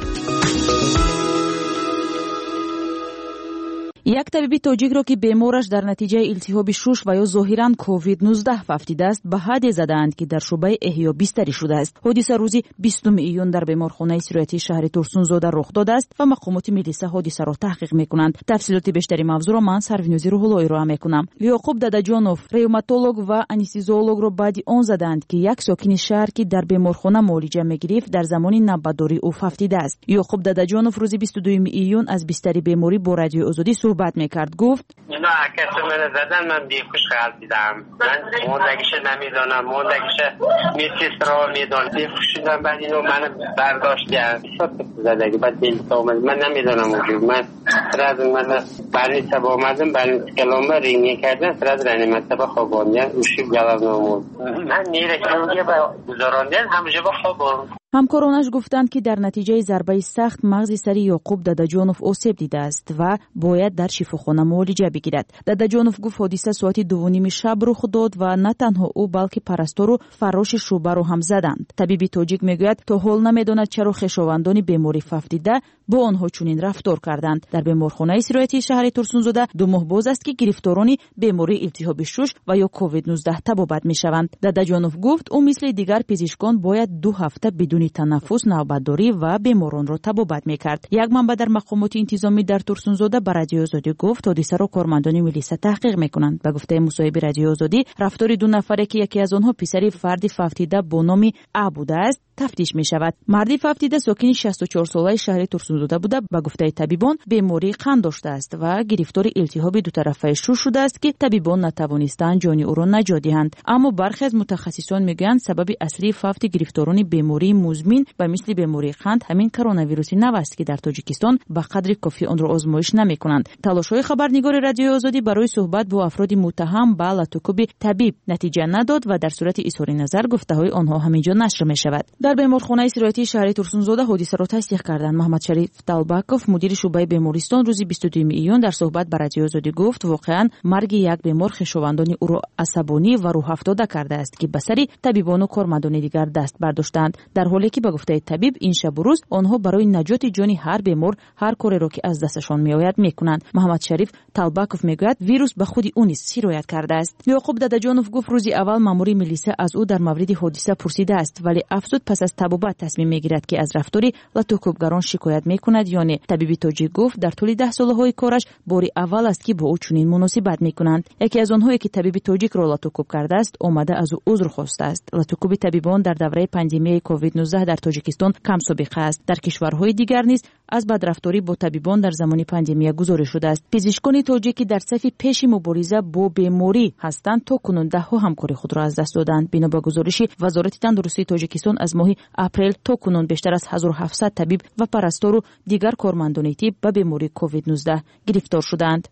Speaker 18: یک طبیب تاجیک را که بیمارش در نتیجه التهاب شش و یا ظاهراً کووید 19 فافیده است به حد زدند که در شعبه احیا بستری شده است. حادثه روزی 20 میلیون در بیمارخانه سیرایتی شهر ترسونزاده رخ داده است و مقامات ملیسا حادثه را تحقیق میکنند. تفصیلات بیشتری موضوع را من سروینوزی روح‌الله ارائه میکنم. یعقوب داداجانوف ریوماتولوگ و انستزیولوگ را بعد آن زدند که یک ساکن شهر که در بیمارخانه معالجه میگرفت در زمان نوبتداری او فافیده است. یعقوب داداجانوف روزی 22 میلیون از بستری بیماری با رادیو آزادی صحبت میکرد. گفت
Speaker 20: اینا اگه من زدن من بیخوش خالدیدم. من موندگیش نمیدونم، موندگیش میتیسترا میدونم، بیخوش شدم. بعد اینو من برداشتم زدگی بعد دلت آمد. من نمیدونم اونجور من سرد من برنی سبا آمدم برنی کلامه رینگی کردن سرد رنی مطبه خواباندن اوشیب گلب نامود. من نیره کنگیه با گذاراندن همجه با خوابان.
Speaker 18: همکارانش گفتند که در نتیجه ضربه سخت مغز سری یعقوب داداجانوف آسیب دیده است و باید در شفاخانه معالجه بگیرد. داداجانوف گفت حادثه ساعت 2:30 شب رخ داد و نه تنها او بلکه پرستار و فراش شعبه را هم زدند. طبیب تاجیک میگوید تا حال نمیداند چرا خویشاوندان بیماری فافیده با آنها چنین رفتار کردند. در بیمارخانه سیرایتی شهر ترسونزاده 2 ماه باز است که گرفتاران بیماری التهاب شش و یا کووید 19 طبابت میشوند. داداجانوف گفت او مثل دیگر پزشکان باید 2 هفته بدون تنفس نوبتداری و بیماران را طبابت میکرد. یک منبع در مقامات انتظامی در ترسونزاده به رادیو آزادی گفت حادثه را کارمندان ملیسا تحقیق میکنند. به گفته مصاحب رادیو آزادی رفتار 2 نفره که یکی از آنها پسری فردی فافیده با نام ا بوده است تفتیش می شود. مردی فافیده ساکن 64 ساله شهر ترسونزاده بوده. به گفته طبیبان بیماری قند داشته است و گرفتار التهاب 2 طرفه شش شده است که طبیبان نتوانستند جان او را نجات دهند. اما برخی از متخصصان میگویند سبب اصلی فافت گرفتاران بیماری مزمن و مثل بیماری قند همین کرونا ویروس نو است که در تاجیکستان به قدر کافی آن را آزمایش نمیکنند. تلاش‌های خبرنگار رادیو آزادی برای صحبت با افراد متهم به لاتوکوب طبیب نتیجه نداد و در صورت اظهار نظر گفته‌های آنها همینجا نشر می‌شود. در بیمارخانه سیرایتی شهر ترسونزاده حادثه را تصدیق کردند. محمد شریف طالبکوف مدیر شعبه بیمارستان روزی 22 میلیون در صحبت با رادیو آزادی گفت واقعا مرگ یک بیمار خویشاوندان او را عصبانی و روح افتاده کرده است که بسری طبیبان و کارمندان دیگر دست برداشتند. در حالی که به گفته طبیب این شب و روز آنها برای نجات جان هر بیمار هر کاری را که از دستشان میآید میکنند. محمد شریف طالبکوف میگوید ویروس به خود او نیز سیرایت کرده است. یعقوب داداجانوف گفت روزی اول مامور ملیسا از او در مورد حادثه پرسیده است ولی افزود پس از طبابت تصمیم میگیرد که از رفتار لاتوکوبگران شکایت میکند یا نه. طبیب تاجیک گفت در طول 10 سالهای کارش باری اول است که با او چنین مناسبت میکنند. یکی از آنهایی که طبیب تاجیک را لاتوکوب کرده است اومده از او عذر خواسته است. لاتوکوب طبیبان در دوره پاندمی کووید 19 در تاجیکستان کم سابقه است. در کشورهای دیگر نیز از بدرفتاری با طبیبان در زمان پاندمی گزارش شده است. پزشکان تاجیکی در صف پیش مبارزه با بیماری هستند تا کنون 10 همکاری خود را از دست دادند. بنا به گزارش وزارت تندرستی تاجیکستان از ماه اپریل تا کنون بیشتر از 1700 طبیب و پرستار و دیگر کارمندان طب به بیماری کووید 19 گرفتار شدند.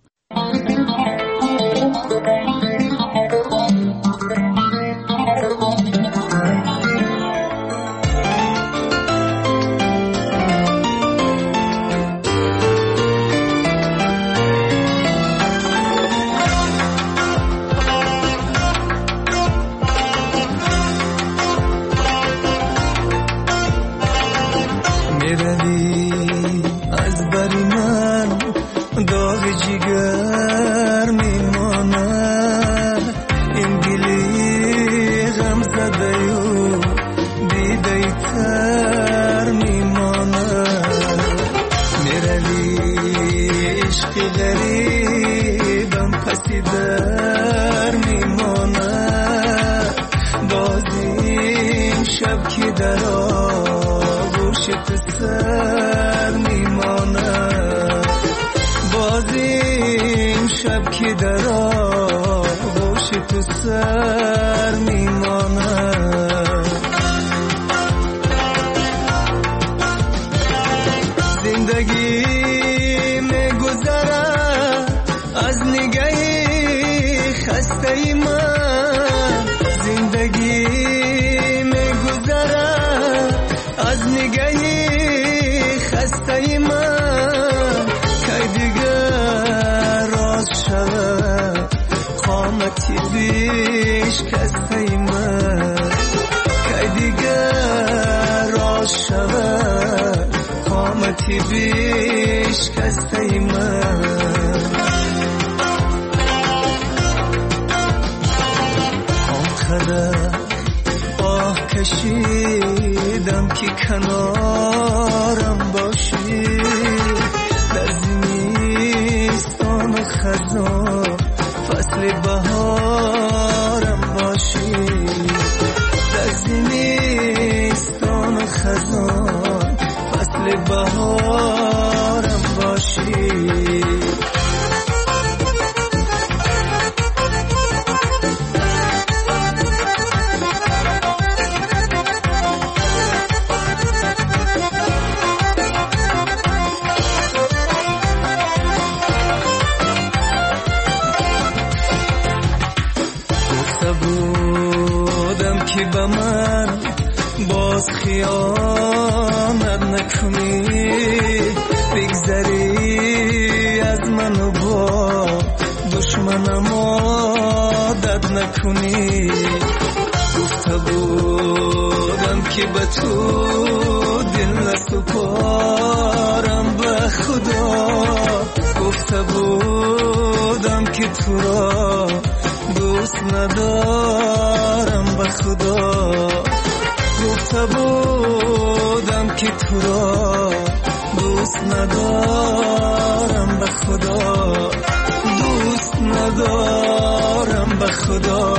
Speaker 21: قامتی بیش کسته من که دیگر را شود قامتی بیش کسته من آنقدر آه کشیدم که کنارم باشی در زمستان و خزان فصل بهارم باشی در زمستان و خزان فصل بهارم باشی که به من باز خیانت نکنی بگذری از من و با دشمنم عادت نکنی گفته بودم که به تو دل نسپارم به خدا گفته بودم که تو را دوست ندارم به خدا گفته بودم که تو را دوست ندارم به خدا دوست ندارم به خدا.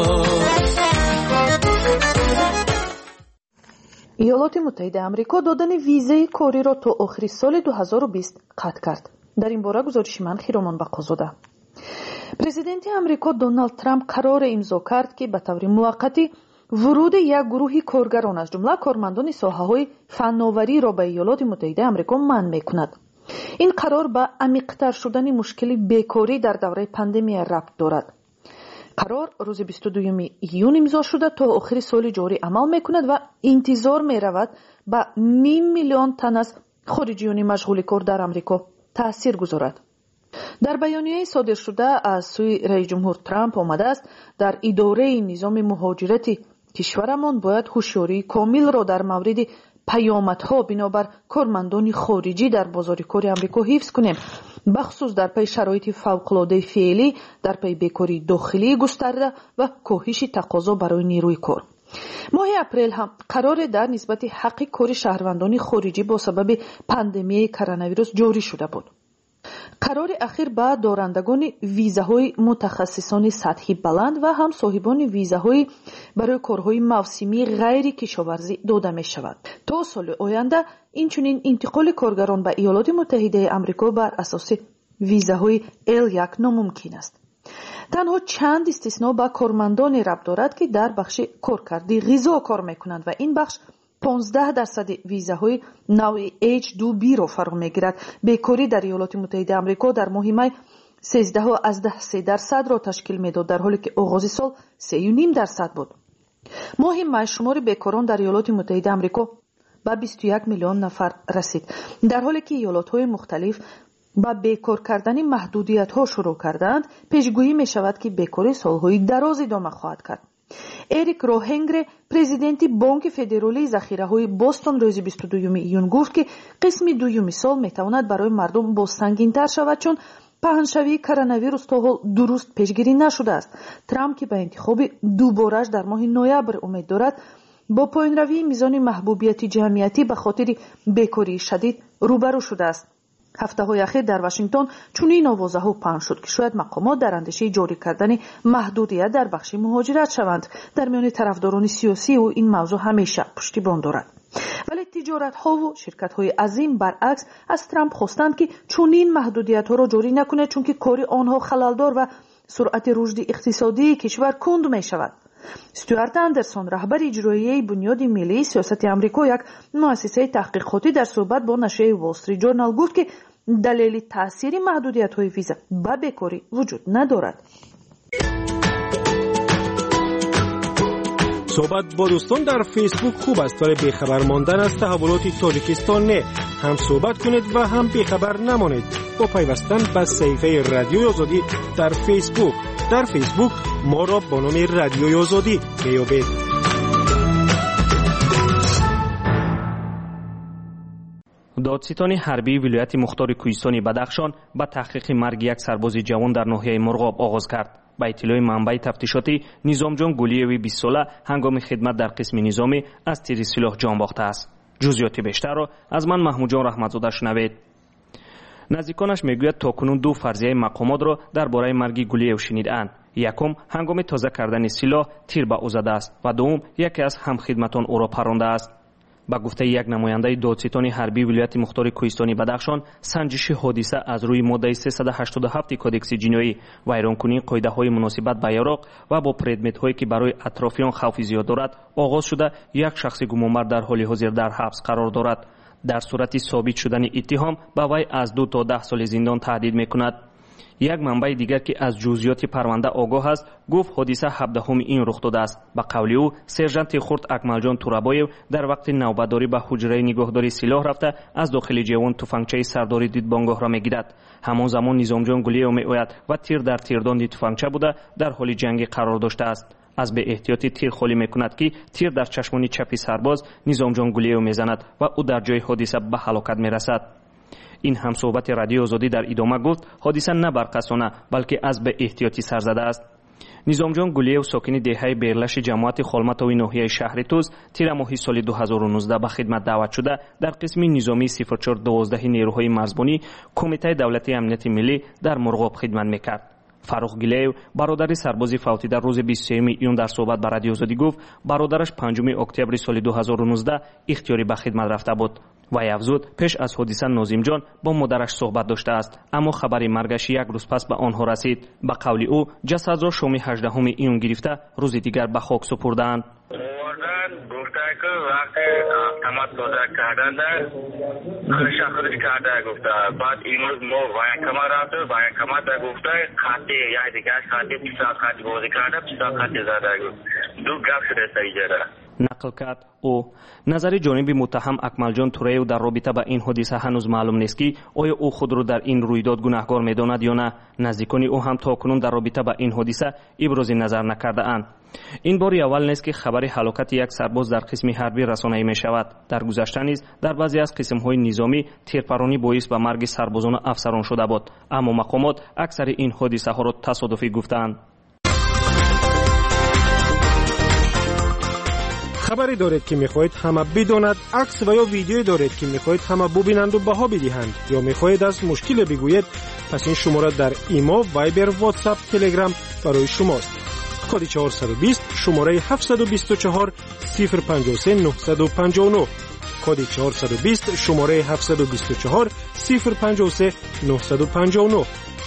Speaker 22: ایالات متحده آمریکا دادن ویزه کاری را تا آخر سال 2020 قطع کرد. در این باره گزارش من خیرامان بقازاده. پرزیدنت آمریکا دونالد ترامپ قرار امضا کرد که به طور موقتی ورود یک گروه کارگران از جمله کارمندان ساحه‌های فناوری را به ایالات متحده آمریکا منع می‌کند. این قرار به عمیق‌تر شدن مشکل بیکاری در دوره پاندمی ربط دارد. قرار روز 22 ایون امضا شده تا آخر سال جاری عمل می‌کند و انتظار می‌رود به 500,000 تن از خارجیان مشغول کار در آمریکا تأثیر گذارد. در بیانیه صادر شده از سوی رئیس جمهور ترامپ آمده است در اداره نظام مهاجرتی کشورمان باید هوشیاری کامل را در مورد پیامدها بنابر کارمندان خارجی در بازار کار آمریکا حفظ کنیم، بخصوص در پی شرایط فوق‌العاده فعلی در پی بیکاری داخلی گسترده و کاهش تقاضا برای نیروی کار. ماه اپریل هم قرار در نسبت حق کار شهروندان خارجی با سبب پاندمی کرونا ویروس جاری شده بود. قرار اخیر به دارندگان ویزاهای متخصصان سطحی بلند و هم صاحبان ویزاهای برای کارهای موسمی غیر کشاورزی داده می شود. تا سال آینده اینچنین انتقال کارگران به ایالات متحده آمریکا بر اساس ویزاهای L1 ناممکن است. تنها چند استثنا به کارمندان ربط دارد که در بخش کارکردی غذا کار می کنند و این بخش 15% ویزاهای نوع H2B را فرا میگیرد. بیکاری در ایالات متحده آمریکا در ماه می 13.3% را تشکیل میداد، در حالی که آغاز سال 3.5% بود. ماه می شمار بیکاران در ایالات متحده آمریکا به 21 میلیون نفر رسید، در حالی که ایالات‌های مختلف با بیکار کردن محدودیت‌ها شروع کردند. پیشگویی می شود که بیکاری سالهای دراز ادامه خواهد کرد. اریک روهنگر پرزیدنت بانک فدرالی ذخیره‌های بوستون روز 22 ایون گفت که قسم دوم سال میتواند برای مردم باز سنگین‌تر شود چون پهنشوی کرونا ویروس تا حال درست پیشگیری نشده است. ترامپ که به انتخاب دوباره‌اش در ماه نوامبر امید دارد با پایین‌روی میزان محبوبیت جمعیتی به خاطر بیکاری شدید روبرو شده است. هفته‌های اخیر در واشنگتن چنین آوازه‌ها پخش شد که شاید مقامات در اندیشه جاری کردن محدودیت در بخش مهاجرت شوند. در میان طرفداران سیاسی او این موضوع همیشه پشتیبان دارد. ولی تجارت‌ها و شرکت‌های عظیم برعکس از ترامپ خواستند که چنین محدودیت‌ها را جاری نکند چون که کار آنها خلل‌دار و سرعت رشد اقتصادی کشور کند می‌شود. استوارت اندرسون رهبر اجرایی بنیاد ملی سیاست آمریکا یک مؤسسه تحقیقاتی در صحبت با نشریه وال استریت جورنال گفت که دلیل تاثیر محدودیت‌های ویزا به بیکاری وجود ندارد.
Speaker 23: صحبت با دوستان در فیسبوک خوب است ولی بیخبر ماندن از تحولات تاجیکستان نه. هم صحبت کنید و هم بیخبر نمانید با پیوستن به صفحه رادیوی آزادی در فیسبوک. در فیسبوک ما را با نام رادیوی آزادی میابید.
Speaker 6: دادستان حربی ولایت مختار کوهستانی بدخشان با تحقیق مرگ یک سرباز جوان در ناحیه مرغاب آغاز کرد. با اطلاع منبع تفتیشاتی نظامجان گلیوی 20 ساله هنگام خدمت در قسم نظامی از تیر سلاح جان باخته است. جزئیات بیشتر را از من محمود جان رحمتزاده شنوید. نزدیکانش میگوید تاکنون دو فرضیه مقامات را درباره مرگ گلیو شنیدند. یکم هنگام تازه کردن سلاح تیر به او زده است و دوم یکی از همخدمتان او را پرانده است. با گفته یک نماینده دادستان حربی ولایت مختار کوهستانی بدخشان، سنجش حادثه از روی ماده 387 کدکس جنایی ویرانکنی قاعده‌های مناسبت با یاراق و با پردمت‌هایی که برای اطرافیان خوف زیاد دارد آغاز شده یک شخص گمانبر در حال حاضر در حبس قرار دارد. در صورت ثابت شدن اتهام به وی از 2 تا 10 سال زندان تهدید می‌کند. یک منبع دیگر که از جزئیات پرونده آگاه است گفت حادثه 17 این رخ داده است. به قول او سرژانت خرد اکملجان تورابایو در وقت نوبتداری به حجره نگهداری سلاح رفته از داخل جوان تفنگچه سرداری دیدبانگاه را میگیرد. همان زمان نظامجان گلیو میآید و تیر در تیردان تفنگچه بوده در حال جنگی قرار داشته است. از به احتیاطی تیر خالی میکند که تیر در چشمان چپی سرباز نظامجان گلیو میزند و او در جای حادثه به هلاکت میرسد. این هم صحبت رادیو آزادی در ادامه گفت حادثه نه برقصانه بلکه از به احتیاطی سر زده است. نظامجان گلیو ساکن دهه بیرلش جماعت خالمتوی ناحیه شهر توز تیر ماه سال 2019 به خدمت دعوت شده در قسم نظامی 0412 نیروهای مرزبانی کمیته دولتی امنیت ملی در مرغاب خدمت میکرد. فاروق گلیو برادر سرباز فوتی در روز 23 ایون در صحبت با رادیو آزادی گفت برادرش 5 اکتبر سال 2019 اختیاری به خدمت رفته بود. وی افزود پیش از حادثه ناظم جان با مادرش صحبت داشته است اما خبر مرگش یک روز پس به آنها رسید. به قول او جسد را شام 18 ایون گرفته روز دیگر به خاک سپردند.
Speaker 4: گفته که وقتی تماس تازه کردن در شخصی کرده گفته بعد امروز ما باید کما رفته باید کما در گفته خطی یا دیگه خطی پیسا خطی بازی کرده پیسا خطی زده گفت دو گفت شده سریجه
Speaker 6: نقل کرد او. نظر جانب متهم اکملجان توریو در رابطه با این حادثه هنوز معلوم نیست که آیا او خود را در این رویداد گناهکار می‌داند یا نه. نزدیکان او هم تاکنون در رابطه با این حادثه ابراز نظر نکرده اند. این بار اول نیست که خبر هلاکت یک سرباز در قسم حربی رسانه‌ای می شود. در گذشته نیز در بعضی از قسم‌های نظامی تیرپرانی باعث به مرگ سربازان و افسران شده بود اما مقامات اکثر این حادثه ها را تصادفی گفتند.
Speaker 23: خبری دارید که میخواهید همه بداند، عکس و یا ویدیویی دارید که میخواهید همه ببینند و بها بدهند یا میخواهید از مشکل بگویید، پس این شماره در ایما، وایبر، واتساپ، تلگرام برای شماست. کد 420 شماره 724 053 959 کد 420 شماره 724 053 959.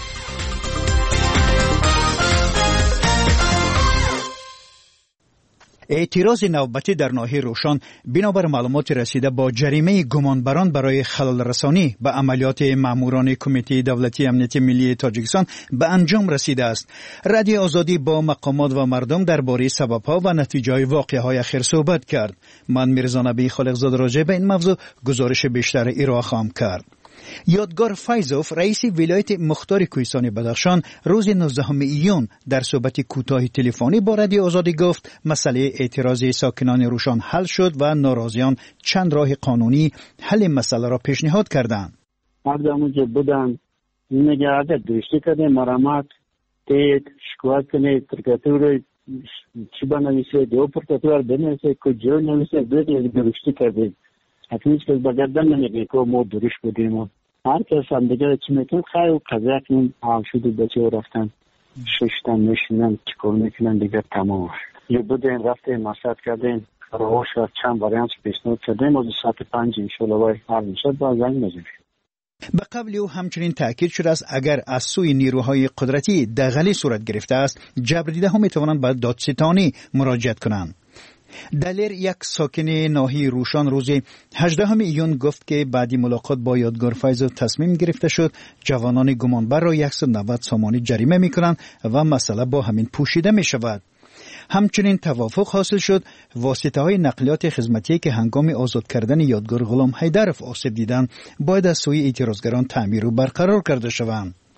Speaker 16: اعتراض نوبتی در ناحیه روشان بنابر معلومات رسیده با جریمه گمانبران برای خلل رسانی به عملیات ماموران کمیته دولتی امنیت ملی تاجیکستان به انجام رسیده است. رادیو آزادی با مقامات و مردم درباره سبب‌ها و نتیجه‌های واقعه‌های اخیر صحبت کرد. من میرزا نبی خالقزاده راجع به این موضوع گزارش بیشتر ارائه خواهم کرد. یادگار فیضوف رئیس ولایت مختار کوهستانی بدخشان روز 19 ایون در صحبت کوتاه تلفنی با رادیو آزادی گفت مسئله اعتراض ساکنان روشان حل شد و ناراضیان چند راه قانونی حل مسئله را پیشنهاد کردند.
Speaker 5: مردم که بودن میگه اگر درشتی کنه مرامت تید شکوات کنه پرکاتور چی بنویسه دو پرکاتور بنویسه کجا نویسه باید درشتی کرده حتیش که بگردن نمیگه که ما درش بودیم هر کس هم دیگه چی میتون خیلی و قضیه کنیم حال شده بچه و رفتن ششتن نشنن چکار میکنن دیگه تمام یه بودین رفتیم مسئله کردیم روش و چند وریانت پیشنهاد کردیم از ساعت 5 انشالله باید حال میشد با زنگ مزید.
Speaker 16: به قبل او همچنین تاکید شده است اگر از سوی نیروهای قدرتی دغلی صورت گرفته است جبردیده ها میتوانند به دادستانی مراجعت کنند. دلیر یک ساکن ناحیه روشان روز 18 ایون گفت که بعدی ملاقات با یادگار فیض تصمیم گرفته شد جوانان گمانبر را 190 سامانی جریمه میکنند و مسئله با همین پوشیده می شود. همچنین توافق حاصل شد واسطه های نقلیات خدمتی که هنگام آزاد کردن یادگار غلام حیدرف آسیب دیدند باید از سوی اعتراضگران تعمیر و برقرار کرده شوند.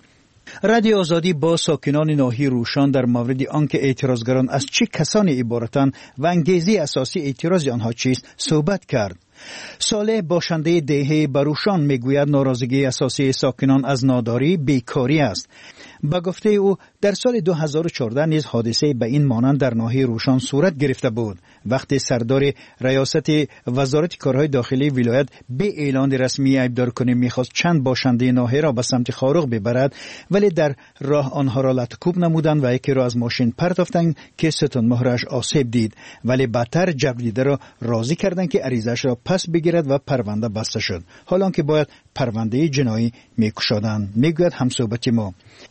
Speaker 16: رادیو آزادی با ساکنان ناحیه روشان در مورد آنکه اعتراضگران از چه کسانی عبارتند و انگیزه اساسی اعتراض آنها چیست صحبت کرد. صالح باشنده دهه بروشان میگوید ناراضگی اساسی ساکنان از ناداری بیکاری است. با گفته او در سال 2014 نیز حادثه به این مانند در ناحیه روشان صورت گرفته بود وقتی سردار ریاست وزارت کارهای داخلی ولایت به اعلان رسمی عیبدار کنه میخواست چند باشنده ناحیه را به سمت خاروق ببرد ولی در راه آنها را لطکوب نمودند و یکی را از ماشین پرتافتند که ستون مهرش آسیب دید ولی بعدتر جبریده را راضی کردند که عریضه‌اش را پس بگیرد و پرونده بسته شد حالان که باید پرونده جنایی میکشادند. میگوید همصحبت ما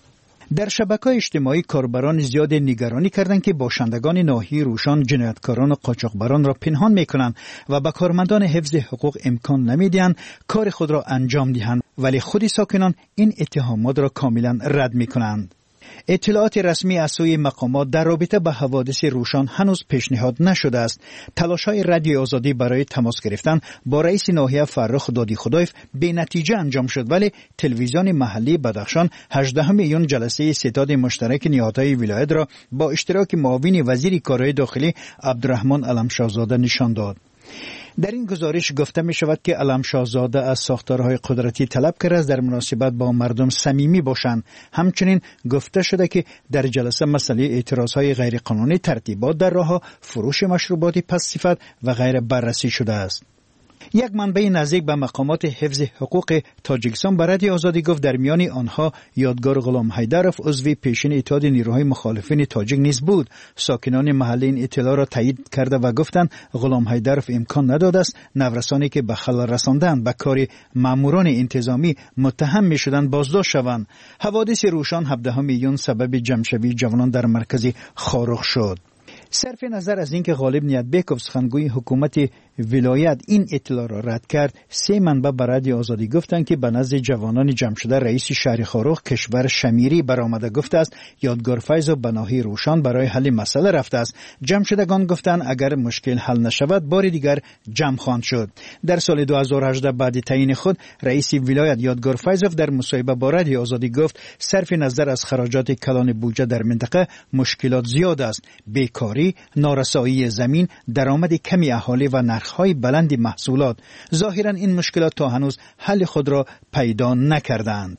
Speaker 16: در شبکه‌های اجتماعی کاربران زیاد نگرانی کردند که باشندگان ناحیه روشان جنایتکاران و قاچاقبران را پنهان میکنند و به کارمندان حفظ حقوق امکان نمیدهند کار خود را انجام دهند ولی خود ساکنان این اتهامات را کاملا رد میکنند. اطلاعات رسمی از سوی مقامات در رابطه با حوادث روشان هنوز پیشنهاد نشده است. تلاش‌های رادیو آزادی برای تماس گرفتن با رئیس ناحیه فرخ دادی خدایف به نتیجه انجام شد ولی تلویزیون محلی بدخشان 18 میلیون جلسه ستاد مشترک نهادهای ولایت را با اشتراک معاون وزیر کارهای داخلی عبدالرحمن علمشاهزاده نشان داد. در این گزارش گفته می شود که علمشاهزاده از ساختارهای قدرتی طلب کرده است در مناسبت با مردم صمیمی باشند. همچنین گفته شده که در جلسه مسئله اعتراضهای غیرقانونی ترتیبات در راه فروش مشروبات پس‌صفت و غیر بررسی شده است. یک منبع نزدیک به مقامات حفظ حقوق تاجیکستان به رادیو آزادی گفت در میان آنها یادگار غلام حیدرов عضو پیشین اتحاد نیروهای مخالفین تاجیک نیز بود. ساکنان محلی این اطلاع را تایید کرده و گفتند غلام حیدرов امکان نداده است نورسانی که به خلل رساندند به کار ماموران انتظامی متهم می‌شدند بازداشت شوند. حوادث روشان 17 میلیون سبب جمع‌شوی جوانان در مرکز خاروق شد. صرف نظر از اینکه غالب نیتبیکوف سخنگوی حکومت ولایت این اطلاع را رد کرد، 3 منبع به رادیو آزادی گفتند که به نزد جوانان جمع شده رئیس شهر خاروق کشور شمیری برآمده گفته است یادگار فیض و به ناحیه روشان برای حل مسئله رفته است. جمع شدگان گفتند اگر مشکل حل نشود بار دیگر جمع خواهند شد. در سال 2018 بعد تعیین خود رئیس ولایت یادگار فیضوف در مصاحبه با رادیو آزادی گفت صرف نظر از خراجات کلان بودجه در منطقه مشکلات زیاد است. بیکاری، نارسایی زمین، درآمد کمی اهالی و نرخ‌های بلند محصولات. ظاهراً این مشکلات تا هنوز حل خود را پیدا نکردند.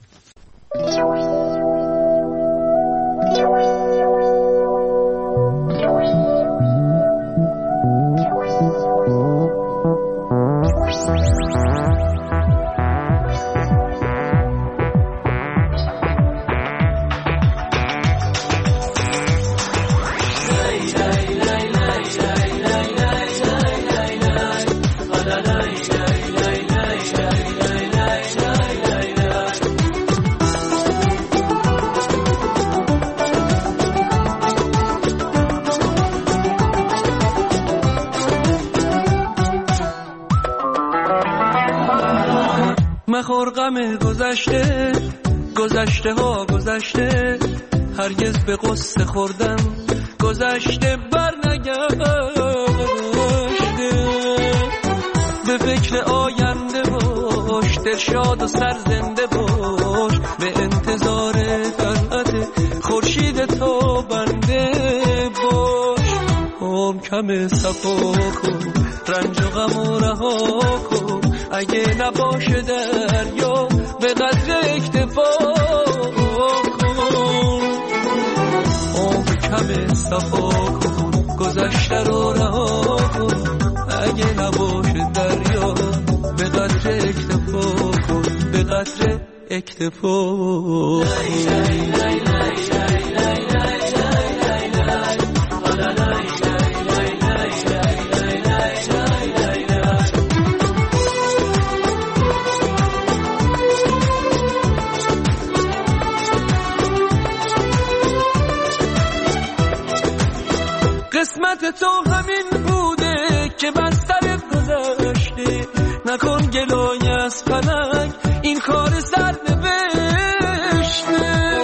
Speaker 21: مخور غم گذشته، گذشته ها گذشته، هرگز به قصه خوردن گذشته بر نگشته. به فکر آینده باش، دلشاد و سرزنده باش، به انتظار طلعت خورشید تو بنده باش. هم کم صفا کن، رنج و غم و رها کن، اگه نباشه دریا به قدر اکتفا کن. آب کم صفا کن، گذشته رو رها کن، اگه نباشه دریا به قدر اکتفا کن، به قدر اکتفا کن. قسمت تو همین بوده که بستر گذشته، نکن گلای از فلک این کار سرنوشته.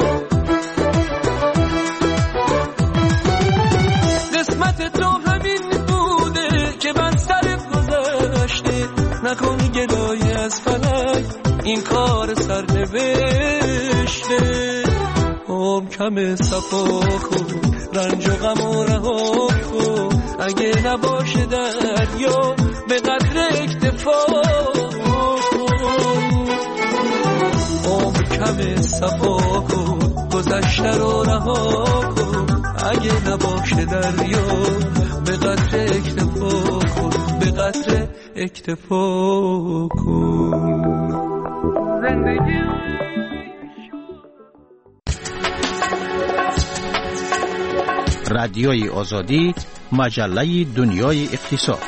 Speaker 21: قسمت تو همین بوده که بستر گذشته، نکن گلای از فلک این کار سرنوشته. ده هم کم صفا کن رنج و غم و رها کن اگه نباشه دریا به قدر اکتفا کن هم کم صفا کن گذشته رو رها کن اگه نباشه دریا به قدر اکتفا کن به قدر اکتفا کن زندگی
Speaker 11: رادیوی آزادی مجله دنیای اقتصاد.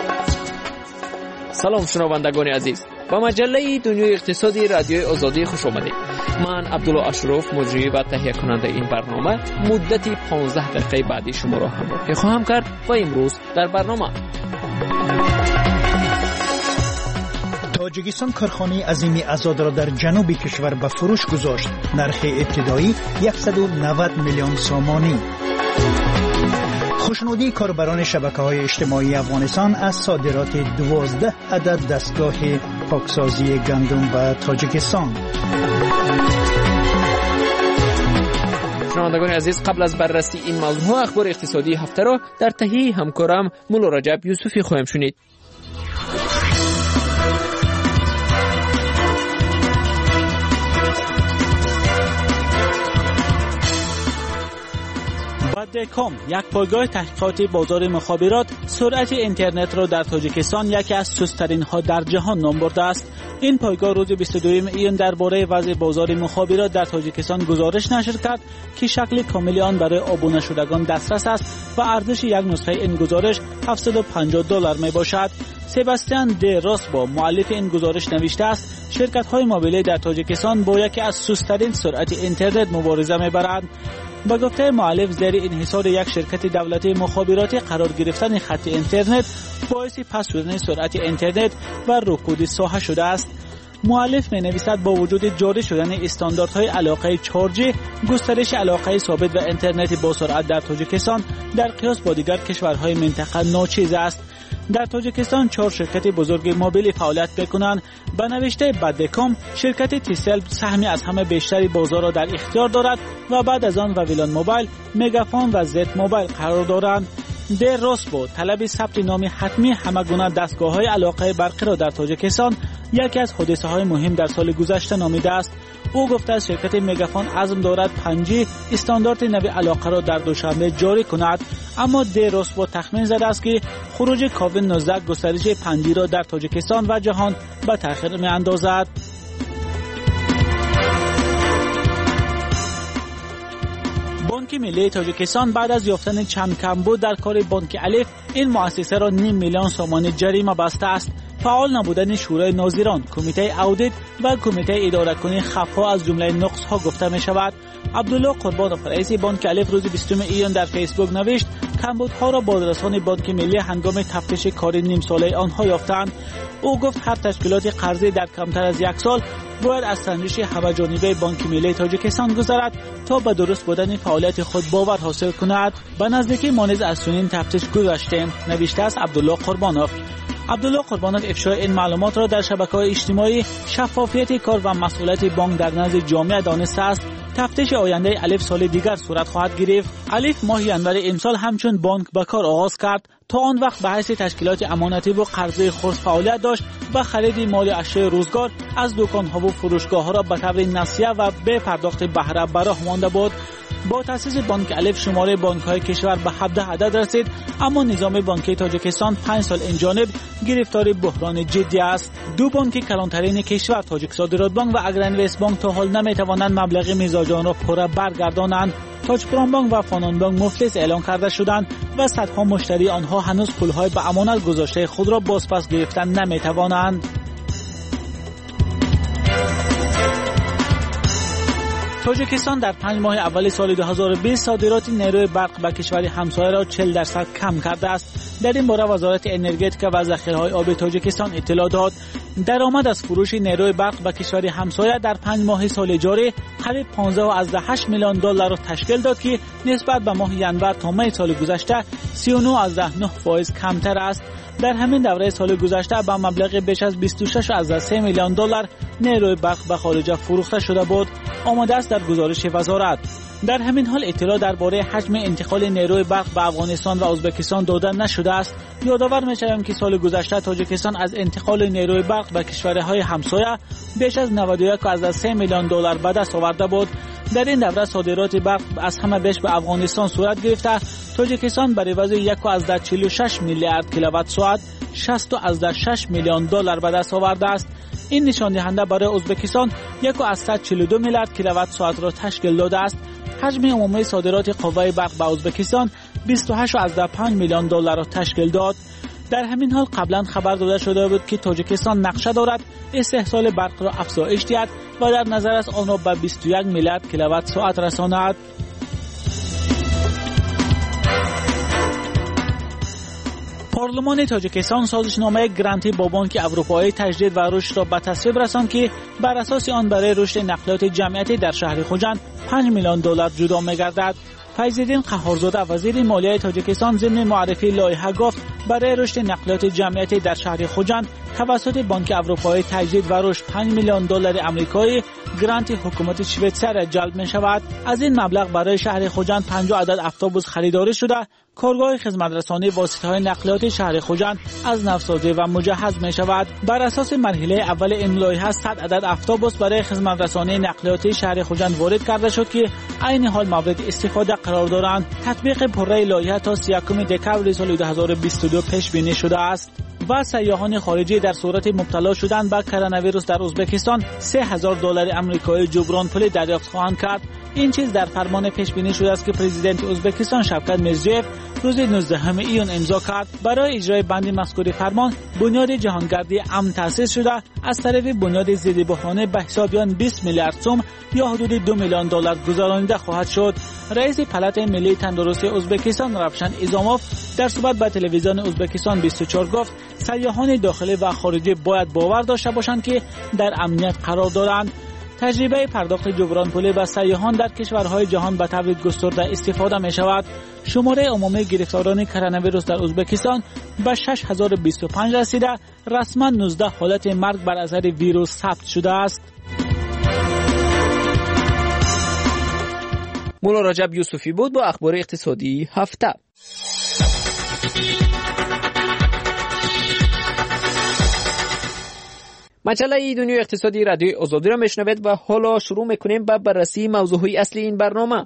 Speaker 3: سلام شنوندگان عزیز، با مجله دنیای اقتصادی رادیوی آزادی خوش آمدید. من عبدالله اشرف مجری و تهیه کننده این برنامه مدتی 15 دقیقه بعدی شما را همراهی خواهم کرد و امروز در برنامه
Speaker 16: تاجیکستان کارخانه عظیم ازاد را در جنوب کشور به فروش گذاشت. نرخ ابتدایی 190 میلیون سامانی. خوشنودی کاربران شبکه‌های اجتماعی افغانستان از صادرات 12 عدد دستگاه پاکسازی گندم به تاجیکستان.
Speaker 3: شنوندگان عزیز، قبل از بررسی این موضوع اخبار اقتصادی هفته را در تهیه همکارم مولا رجب یوسفی خواهیم شنید. بادکام، یک پایگاه تحقیقاتی بازار مخابرات، سرعت اینترنت را در تاجیکستان یکی از سست‌ترین ها در جهان نام برده است. این پایگاه روز 22 ایون درباره وضع بازار مخابرات در تاجیکستان گزارش نشر کرد که شکل کامل آن برای عبور شدگان دسترس است و ارزش یک نسخه این گزارش $750 می باشد. سباستیان دی راسبو مؤلف این گزارش نوشته است شرکت‌های موبیلی در تاجیکستان با یکی از سست‌ترین سرعت اینترنت مبارزه می‌برند. با گفته مؤلف، زیر انحصار یک شرکت دولتی مخابراتی قرار گرفتن خط اینترنت باعث پست شدن سرعت اینترنت و رکود ساحه شده است. مؤلف می‌نویسد با وجود جاری شدن استانداردهای علاقه 4G، گسترش علاقه ثابت و اینترنت با سرعت در تاجیکستان در قیاس با دیگر کشورهای منطقه ناچیز است. در تاجیکستان 4 شرکت بزرگ موبیلی فعالیت می‌کنند. به نوشته بادکام، شرکت تیسل سهمی از همه بیشتری بازار را در اختیار دارد و بعد از آن ویلان موبایل، مگافون و زد موبایل قرار دارند. در راسبو طلب ثبت نام حتمی همه گونه دستگاه‌های علاقه برقی را در تاجیکستان یکی از حادثه‌های مهم در سال گذشته نامیده است. او گفته است شرکت مگافون عزم دارد 5G استاندارد نو علاقه را در دوشنبه جاری کند، اما در راسبو تخمین زده است که خروج کووید 19 گسترش 5G را در تاجیکستان و جهان به تأخیر می‌اندازد. بانک ملی تاجیکستان بعد از یافتن چند کمبود در کار بانک الف، این مؤسسه را 5 میلیون سامانی جریمه بسته است. فعال نبودن شورای ناظران، کمیته اودیت و کمیته اداره کنی خفا از جمله نقص‌ها گفته می شود. عبدالله قربانov رئیس بانک الف روز 20 ایون در فیسبوک نوشت کمبودها را بازرسان بانک ملی هنگام تفتیش کار نیم ساله آنها یافتند. او گفت هر تشکیلات قرضی در کمتر از یک سال باید از سنجش همه جانبه بانک ملی تاجیکستان گذرد تا به درست بودن فعالیت خود باور حاصل کند. به نزدیکی ما نیز از چنین تفتیش گذشتیم، نوشته است عبدالله قربانov. عبدالله قربانov افشای این معلومات را در شبکه‌های اجتماعی شفافیت کار و مسئولیت بانک در نزد جامعه دانسته است. تفتیش آینده الف سال دیگر صورت خواهد گرفت. الف ماه ینور امسال همچون بانک به کار آغاز کرد. تا آن وقت به حیث تشکیلات امانتی و قرضه خرد فعالیت داشت و خرید مال اشیاء روزگار از دکان‌ها و فروشگاه‌ها را به طور نسیه و به پرداخت بهره به راه مانده بود. با تأسیس بانک الف شماره بانک‌های کشور به 17 عدد رسید، اما نظام بانکی تاجیکستان 5 سال این جانب گرفتار بحران جدی است. دو بانک کلانترین کشور، تاجیک صادرات بانک و اگرانوست بانک، تا حال نمی‌توانند مبلغ میزاجان را پوره برگردانند. تاجپران بانک و فانان بانک مفلس اعلان کرده شدند و صدها مشتری آنها هنوز پول‌های به امانت گذاشته خود را بازپس گرفتن نمی‌توانند. تاجیکستان در 5 ماه اول سال 2020 صادرات نیروی برق به کشور همسایه را 40% کم کرده است. در این باره وزارت انرژتیک و ذخیره‌های آب تاجیکستان اطلاع داد. درآمد از فروش نیروی برق به کشور همسایه در 5 ماه سال جاری قریب 15.8 میلیون دلار را تشکیل داد که نسبت به ماه ینور تا ماه سال گذشته 39.9% کمتر است.
Speaker 18: در همین دوره سال گذشته با مبلغ بیش از 26.3 میلیون دلار نیروی برق به خارج فروخته شده بود، آماده است در گزارش وزارت. در همین حال اطلاع درباره حجم انتقال نیروی برق به افغانستان و ازبکستان داده نشده است. یادآور می‌شویم که سال گذشته تاجیکستان از انتقال نیروی برق به کشورهای همسایه بیش از 91.3 میلیون دلار به دست آورده بود. در این دوره صادرات برق از همه بیش به افغانستان صورت گرفته. تاجیکستان بر عوض 1.46 میلیارد کیلووات ساعت 60.6 میلیون دلار به دست آورده است. این نشان دهنده برای ازبکستان 1.42 میلیارد کیلووات ساعت را تشکیل داده است. حجم عمومی صادرات قوه برق به ازبکستان 28.5 میلیون دلار را تشکیل داد. در همین حال قبلا خبر داده شده بود که تاجیکستان نقشه دارد استحصال برق را افزایش دهد و در نظر است آن را به 21 میلیارد کیلووات ساعت رساند. پارلمان تاجیکستان سازشنامه گرانتی با بانک اروپایی تجدید و رشد را به تصویب رساند که بر اساس آن برای رشد نقلیات جمعیتی در شهر خوجند 5 میلیون دلار جدا می‌گردد. فیض‌الدین قهارزاده وزیر مالیه تاجیکستان ضمن معرفی لایحه گفت برای رشد نقلیات جمعیتی در شهر خوجند توسط بانک اروپایی تجدید و رشد 5 میلیون دلار آمریکایی گرانت حکومت شویتزر جلب می شود. از این مبلغ برای شهر خوجند 50 عدد اتوبوس خریداری شده. کارگاه خدمترسانی واسطه‌های نقلیات شهر خوجند از نوسازی و مجهز می شود. بر اساس مرحله اول این لایحه 100 عدد اتوبوس برای خدمترسانی نقلیاتی شهر خوجند وارد کرده شد که عین حال مورد استفاده قرار دارند. تطبیق پره لایحه تا 31 دکامبر سال 2022 پیش بینی شده است. و سیاحان خارجی در صورت مبتلا شدن به کرونا ویروس در ازبکستان 3000 دلار آمریکایی جبران پول دریافت خواهند کرد. این چیز در فرمان پیش بینی شده است که پرزیدنت ازبکستان شوکت میرزیوف روز 19 ایون امضا کرد. برای اجرای بند مذکور فرمان بنیاد جهانگردی امن تأسیس شده از طرف بنیاد ضد بحرانی به حساب 20 میلیارد سوم یا حدود 2 میلیون دلار گذرانیده خواهد شد. رئیس پالاتای ملی تندرستی ازبکستان روشن ایزاموف در صحبت با تلویزیون ازبکستان 24 گفت سیاحان داخلی و خارجی باید باور داشته باشند که در امنیت قرار دارند. تجربه پرداخت جبران پولی به سیاحان در کشورهای جهان به طور گسترده استفاده می شود. شماره عمومی گرفتاران کرونا ویروس در ازبکستان به 6025 رسیده. رسما 19 حالت مرگ بر اثر ویروس ثبت شده است.
Speaker 7: مولا رجب یوسفی بود با اخبار اقتصادی هفته. مجله دنیای اقتصادی رادیوی آزادی را میشنوید و حالا شروع میکنیم با بررسی موضوعی اصلی این برنامه.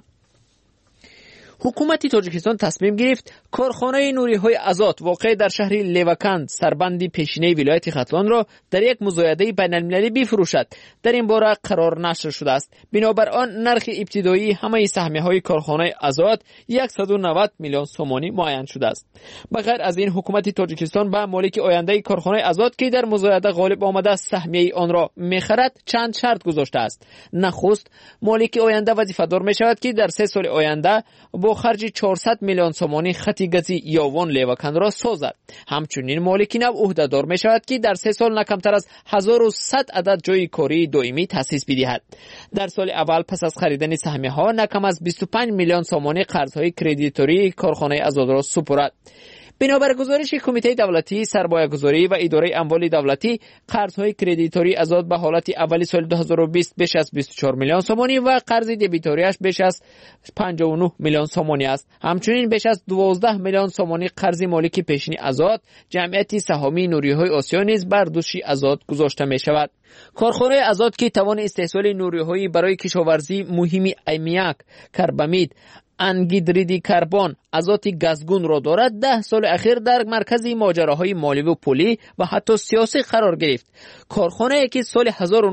Speaker 7: حکومت تاجیکستان تصمیم گرفت کارخانه نوری‌های آزاد واقع در شهر لیوکند سربند پیشینه ولایت ختلان را در یک مزایده بین‌المللی بفروشد. در این باره قرار نشر شده است. بنابر آن نرخ ابتدایی همه سهمیه‌های کارخانه آزاد 190 میلیون سومانی معین شده است. بغیر از این حکومت تاجیکستان به مالک آینده کارخانه آزاد که در مزایده غالب آمده سهمیه آن را می‌خرد چند شرط گذاشته است. نخست مالک آینده وظیفه‌دار می‌شود که در 3 سال آینده با خرج 400 میلیون سومانی خطی گازی یاوان لیوکند را سازد. همچنین مالک نو عهده‌دار می شود که در 3 سال نکمتر از 1100 عدد جای کاری دائمی تأسیس بدهد. در سال اول پس از خریدن سهمیه ها نکم از 25 میلیون سومانی قرض‌های کردیتوری کارخانه آزاد را سپرد. بنابر گزارش کمیته دولتی سرمایه‌گذاری و اداره اموال دولتی قرض‌های کردیتوری آزاد به حالت اولی سال 2020 بیش از 24 میلیون سومانی و قرض دبیتوریش بیش از 59 میلیون سومانی است. همچنین بیش از 12 میلیون سومانی قرض مالک پیشینی آزاد جمعیت سهامی نوری‌های آسیا نیز بر دوش آزاد گذاشته می‌شود. کارخانه آزاد که توان استحصال نوری‌های برای کشاورزی مهم امیاک، کربامید، انگیدرید کربن، آزات گازگون را دارد 10 سال اخیر در مرکز ماجراهای مالی و پولی و حتی سیاسی قرار گرفت. کارخانه که سال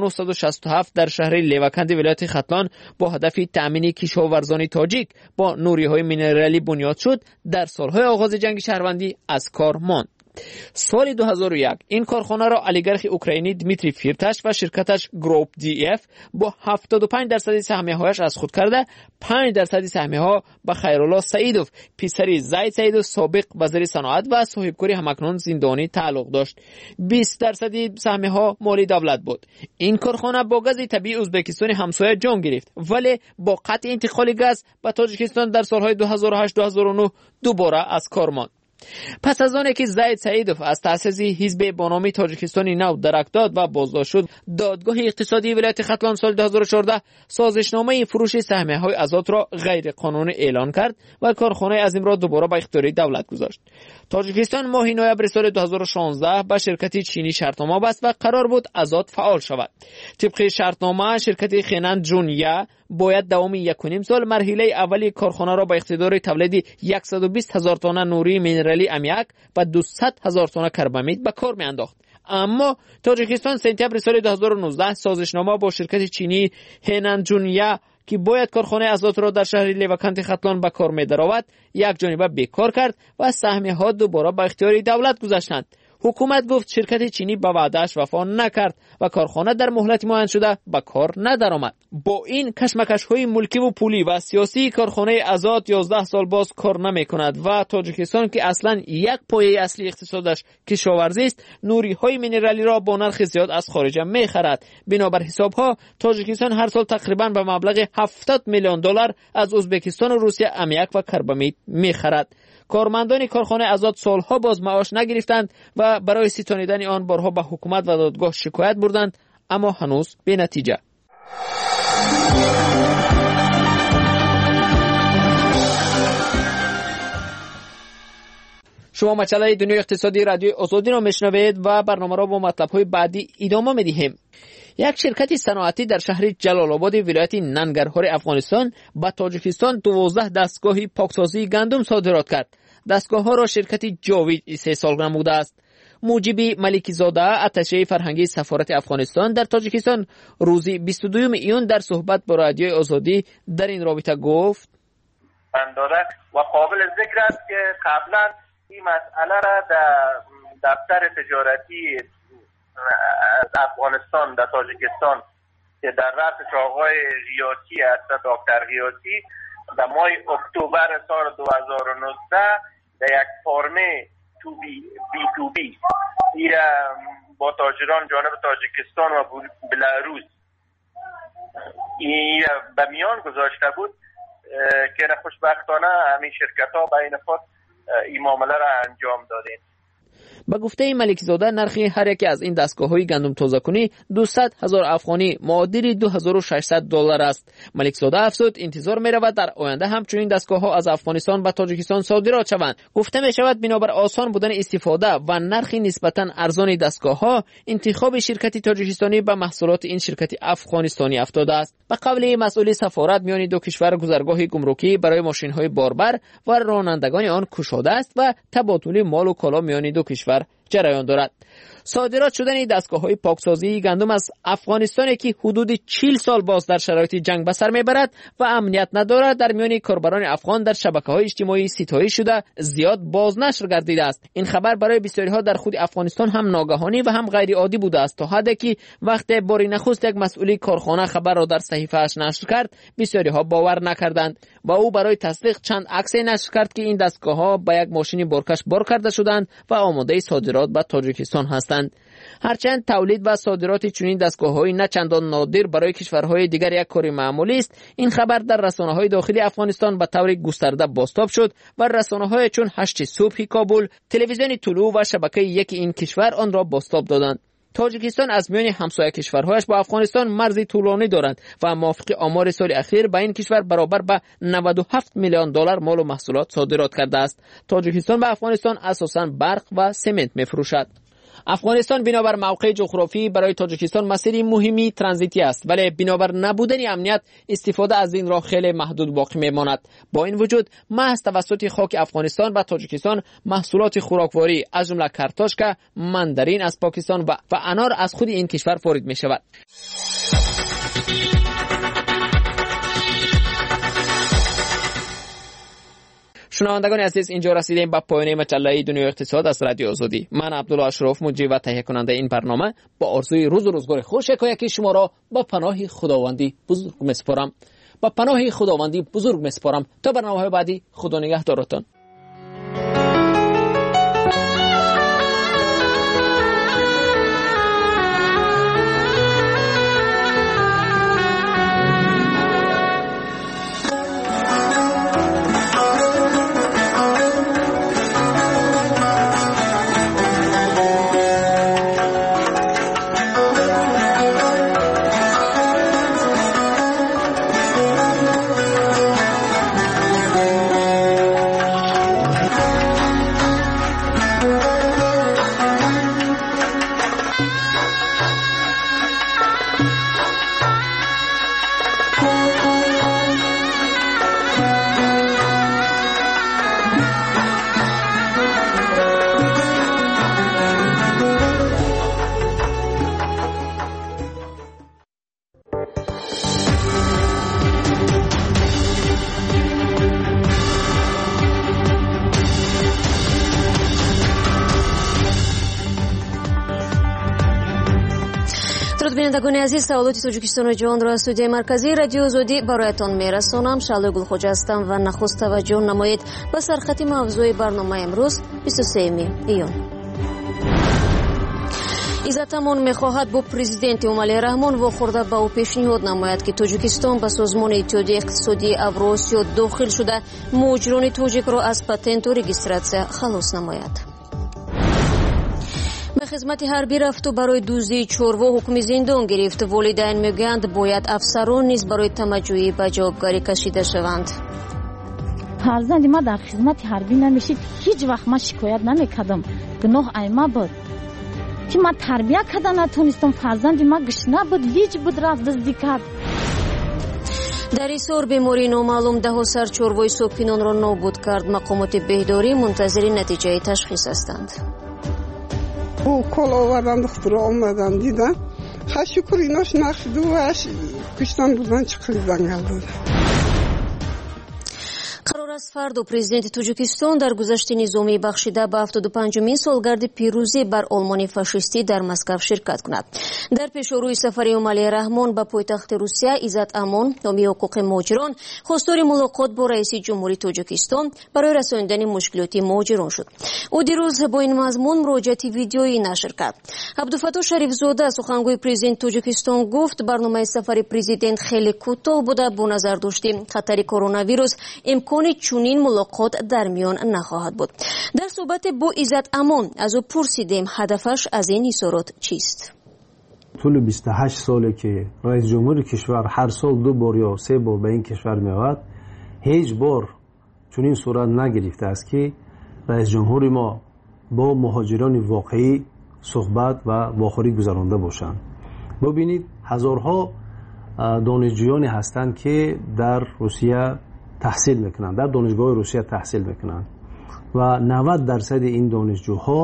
Speaker 7: 1967 در شهر لیوکند ولایت ختلان با هدف تأمین کشاورزان تاجیک با نوری‌های مینرالی بنیاد شد در سالهای آغاز جنگ شهروندی از کار ماند. سال 2001 این کارخانه را اولیگارخ اوکراینی دمیتری فیرتاش و شرکتش گروپ دی اف با 75% سهمیه‌هایش از خود کرده 5% سهمیه‌ها به خیرالله سعیدوف پسر زید سعیدوف سابق وزیر صنعت و صاحبکاری همکنون زندانی تعلق داشت. 20% سهمیه‌ها مالی دولت بود. این کارخانه با گاز طبیعی ازبکستان همسایه جان گرفت ولی با قطع انتقال گاز به تاجیکستان در سالهای 2008-2009 دوباره از کار ماند. پس از آنکه که زید سعیدوف از تأسیس حزب با نام تاجیکستان نو درک داد و بازداشت شد، دادگاه اقتصادی ولایت ختلان سال 2014 سازشنامه فروش سهمیه‌های آزاد را غیر قانونی اعلان کرد و کارخانه عظیم را دوباره به اختیار دولت گذاشت. تاجیکستان ماه نوامبر سال 2016 با شرکت چینی شرطنامه بست و قرار بود آزاد فعال شود. طبق شرطنامه شرکت خینان جونیا باید دوام 1.5 سال مرحله اولی کارخانه را با اقتدار تولید 120,000 تن نوری مینرالی امیاک و 200,000 تن کربامید به کار میانداخت. اما تاجیکستان سپتامبر سال 2019 سازشنامه با شرکت چینی هنان جونیا که باید کارخانه آزاد را در شهر لیوکانت ختلان به کار می‌دراود یک جانبه بیکار کرد و سهمیه‌ها دوباره به اختیار دولت گذاشتند. حکومت گفت شرکت چینی به وعده‌اش وفا نکرد و کارخانه در مهلت معین شده به کار ندارآمد. با این کشمکش‌های ملکی و پولی و سیاسی کارخانه آزاد 11 سال باز کار نمی‌کند و تاجیکستان که اصلاً یک پایه اصلی اقتصادش کشاورزی است، نوری‌های مینرالی را با نرخ زیاد از خارج می‌خرد. بنابر حساب‌ها تاجیکستان هر سال تقریباً به مبلغ 70 میلیون دلار از ازبکستان و روسیه امیاک و کربامید می‌خرد. کارمندان کارخانه آزاد سالها باز معاش نگرفتند و برای ستانیدن آن بارها به حکومت و دادگاه شکایت بردند، اما هنوز بی نتیجه. شما مجله دنیای اقتصادی رادیو آزادی را میشنوید و برنامه را با مطلب‌های بعدی ادامه می‌دهیم. یک شرکت صنعتی در شهر جلال آباد ولایت ننگرهار افغانستان به تاجیکستان 12 دستگاه پاکسازی گندم صادرات کرد. دستگاه را شرکت جاوید استحصال نموده است. موجبی ملکی زاده اتشه فرهنگی سفارت افغانستان در تاجیکستان روز 22 ایون در صحبت با رادیوی آزادی در این رابطه گفت
Speaker 8: و قابل ذکر است که قبلا این مسئله را در دفتر تجارتی افغانستان در تاجیکستان که در رأسش آقای غیاتی است، دکتر غیاتی، در ماه اکتبر سال 2019 در یک فرمه بی تو بی با تاجران جانب تاجیکستان و بلاروس این به میان گذاشته بود که خوشبختانه همین شرکت ها بین خود این معامله را انجام دادیم.
Speaker 7: با گفته ملک زاده نرخ هر یکی از این دستگاه‌های گندم تازه‌کنی 200,000 افغانی معادل 2600 دلار است. ملک زاده افزود انتظار می‌رود در آینده همچنین دستگاه‌ها از افغانستان به تاجیکستان صادرات شوند. گفته می‌شود بنابر آسان بودن استفاده و نرخ نسبتاً ارزان دستگاه‌ها انتخاب شرکت تاجیکستانی به محصولات این شرکت افغانستانی افتاده است. به قول مسئول سفارت میان دو کشور گذرگاه گمرکی برای ماشین‌های باربر و رانندگان آن گشوده است و تبادل مال و کالا میان دو کشور جریان دارد. صادرات شدن دستگاه‌های پاکسازی گندم از افغانستان که حدود 40 سال باز در شرایط جنگ به سر میبرد و امنیت ندارد در میان کاربران افغان در شبکه‌های اجتماعی ستایش شده زیاد بازنشر گردیده است. این خبر برای بسیاری‌ها در خود افغانستان هم ناگهانی و هم غیر عادی بوده است تا حدی که وقتی باری نخست یک مسئول کارخانه خبر را در صحیفه‌اش نشر کرد بسیاری‌ها باور نکردند و او برای تصدیق چند عکس نشر کرد که این دستگاه‌ها با یک ماشین بارکش بار کرده شدند و آماده صادرات به تاجیکستان هستند. هرچند تولید و صادرات چنین دستگاه‌های نه چندان نادر برای کشورهای دیگر یک کار معمولی است، این خبر در رسانه‌های داخلی افغانستان به طور گسترده بازتاب شد و رسانه‌های چون 8 صبح کابل، تلویزیون طلوع و شبکه یک این کشور آن را بازتاب دادند. تاجیکستان از میان همسایه کشورهایش با افغانستان مرزی طولانی دارد و موافق آمار سال اخیر به این کشور برابر به 97 میلیون دلار مال و محصولات صادرات کرده است. تاجیکستان به افغانستان اساساً برق و سمنت می‌فروشد. افغانستان بنابر موقع جغرافی برای تاجیکستان مسیری مهمی ترانزیتی است، ولی بنابر نبودن امنیت استفاده از این راه خیلی محدود باقی میماند. با این وجود محض توسط خاک افغانستان و تاجیکستان محصولات خوراکواری از جمله کارتوشکا، ماندارین از پاکستان و انار از خود این کشور وارد می شود. شنوندگان عزیز، اینجا رسیدیم به پایان مجله دنیای اقتصاد از رادیو آزادی. من عبدالله اشرف مجری و تهیه کننده این برنامه با آرزوی روز و روزگار خوش یکی شما را با پناه خداوندی بزرگ میسپارم. با پناه خداوندی بزرگ میسپارم تا برنامه‌های بعدی. خدا نگهدارتان.
Speaker 1: бинандагони азиз, саволоти Тоҷикистону ҷаҳонро аз студияи марказии радиои озодӣ бароятон мерасонам. Шаълои Гулхоҷа ҳастам ва нахуст таваҷҷӯҳ намоед ба сархати мавзӯи барномаи имрӯз 23 июн. Иззат Амон мехоҳад бо президенти Эмомалӣ Раҳмон вохӯрда ба ӯ пешниҳод намояд, ки Тоҷикистон ба созмони иттиҳодияи иқтисодии Авроосиё дохил шуда муҳоҷирони тоҷикро аз патенту регистратсия халос намояд. ба хизмати ҳарбӣ рафту барои дуздии чорво ҳукми зиндон гирифт. Волидайн мегӯянд бояд афсарон низ барои тамаҷҷӯҳӣ ба ҷавобгарӣ кашида шаванд.
Speaker 2: фарзанди ма дар хизмати ҳарбӣ намешид, ҳеҷ вақт ма шикоят намекардам. гуноҳ айма буд ки ма тарбия карда натонистам. фарзанди ма гишна буд, виҷ буд, рафт дуздӣ кард.
Speaker 1: дар Исор бемории номаълум даҳо сарчорвои сокинонро нобуд кард. мақомоти беҳдорӣ мунтазири натиҷаи ташхис ҳастанд.
Speaker 9: кол овардан духтура омадан дидан ха шукр инош нақшиду ваш куштан будан чиқидан галдуд.
Speaker 1: қарор аст фарду президенти Тоҷикистон дар гузашти низомӣ бахшида ба 75-умин солгарди пирӯзӣ бар олмони фашистӣ дар Москав ширкат кунад. дар пешорӯи сафари Эмомалӣ Раҳмон ба пойтахти Русия, Иззат Амон, ҳомии ҳуқуқи муҳоҷирон, хостори мулоқот бо раиси ҷумҳурии Тоҷикистон барои расонидани мушкилоти муҳоҷирон шуд. ӯ дирӯз бо ин мазмун муроҷиати видеоӣ нашр кард. Абдуфатто Шарифзода, сухангӯи президенти Тоҷикистон, гуфт барномаи сафари президент хеле кӯтоҳ буда бо назар дошти хатари коронавирус имкони чунин мулоқот дар миён нахоҳад буд. дар суҳбате бо Иззат Амон аз ӯ пурсидем ҳадафаш аз ин исорот чист.
Speaker 10: طول 28 ساله که رئیس جمهور کشور هر سال 2 بار یا 3 بار به این کشور میاد، هیچ بار چنین صورت نگرفته است که رئیس جمهور ما با مهاجران واقعی صحبت و واخوری گذرانده باشند. ببینید هزارها دانشجویانی هستند که در روسیه تحصیل میکنند، در دانشگاه روسیه تحصیل میکنند و 90% این دانشجوها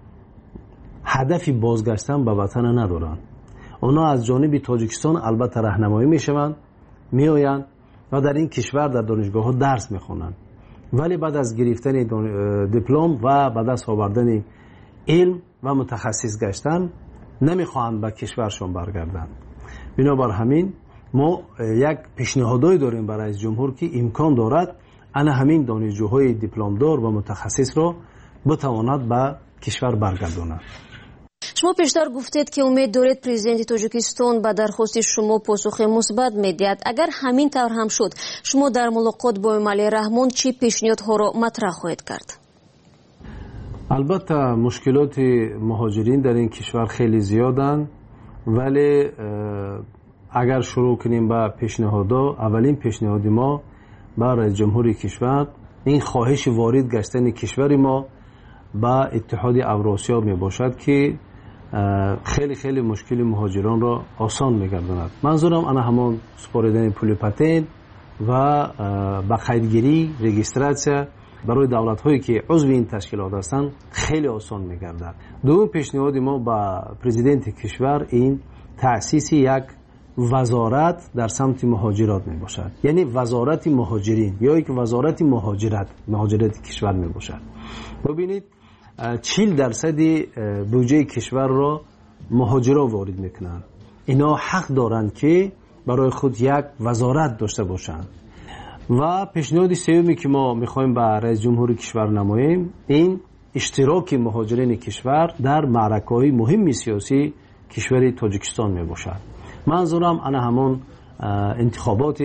Speaker 10: هدف بازگشتن به وطن ندارند. اونا از جانب تاجیکستان البته راهنمایی میشوند، میآیند و در این کشور در دانشگاه ها درس میخوانند، ولی بعد از گرفتن دیپلم و بعد از آوردن علم و متخصص گشتن نمیخواهند به کشورشون برگردند. بنابر همین ما یک پیشنهادی داریم برای رئیس جمهور که امکان دارد انا همین دانشجوهای دیپلم دار و متخصص را بتواند به کشور برگرداند.
Speaker 1: شما پیشتر گفتید که امید دارید پرزیدنت تاجیکستان به درخواست شما پاسخ مثبت میدهد. اگر همین طور هم شد، شما در ملاقات با امامعلی رحمان چی پیشنهادها را مطرح خواهید کرد؟
Speaker 10: البته مشکلات مهاجرین در این کشور خیلی زیادند، ولی اگر شروع کنیم با پیشنهادها، اولین پیشنهاد ما برای جمهوری کشور این خواهش وارد گشتن کشور ما با اتحاد اوراسیا می باشد که خیلی خیلی مشکل مهاجران را آسان می‌گرداند. منظورم آن همان سپاریدن پول پتنت و با قیدگیری رجیستراسیون برای دولت‌هایی که عضو این تشکیلات هستند خیلی آسان می‌گردد. دوم پیشنهاد ما با پرزیدنت کشور این تأسیس یک وزارت در سمت مهاجرات می باشد، یعنی وزارت مهاجرین یا یک وزارت مهاجرت کشور می باشد. ببینید 40% بودجه کشور را مهاجرا وارد میکنند. اینا حق دارند که برای خود یک وزارت داشته باشند. و پیشنهاد سومی که ما میخوایم به رئیس جمهور کشور نماییم این اشتراک مهاجرین کشور در معرکه‌های مهم سیاسی کشور تاجیکستان می باشد. منظورم انا همون انتخابات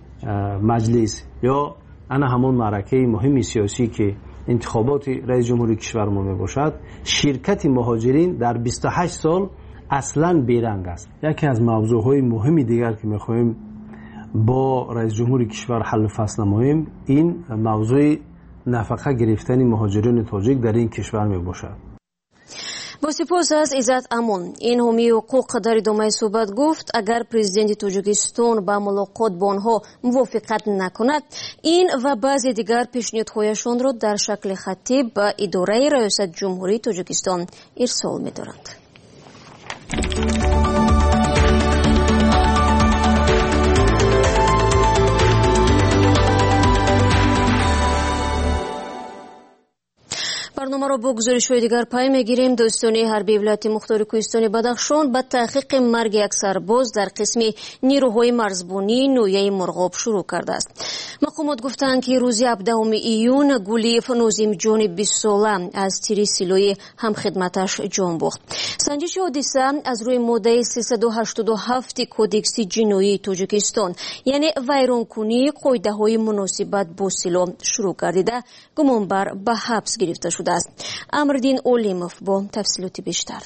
Speaker 10: مجلس یا انا همون معرکه مهم سیاسی که انتخابات رئیس جمهوری کشور ما می باشد، شرکت مهاجرین در 28 سال اصلا بیرنگ است. یکی از موضوعهای مهمی دیگر که میخواهیم با رئیس جمهوری کشور حل فصل نماییم این موضوع نفقه گرفتن مهاجرین تاجیک در این کشور می باشد.
Speaker 1: با سپاس از ایزت امون. این حامی حقوق در ادامه صحبت گفت اگر پرزیدنت تاجیکستان با ملاقات با آنها موافقت نکند، این و بعضی دیگر پیشنهادهایشان را در شکل خطی به اداره ریاست جمهوری تاجیکستان ارسال می‌دارند. برنامه برنامه رو با گزارش‌های دیگر پای میگیریم. دوستان حربی ولایت مختار کوهستان بدخشان با تحقیق مرگ یک سرباز در قسم نیروهای مرزبانی نویه مرغاب شروع کرده است. مقامات گفتند که روز 17 ایون گلیف نوزیم جان 20 ساله از تیر سیلوی همخدمتش جان باخت. سنجش حادثه از روی ماده 387 کودکس جنایی تاجیکستان یعنی ویرانکنی قاعده‌های مناسبت با سلاح شروع گردیده گمانبر به حبس گرفته شده است. امردین اولیموف با تفصیلات بیشتر.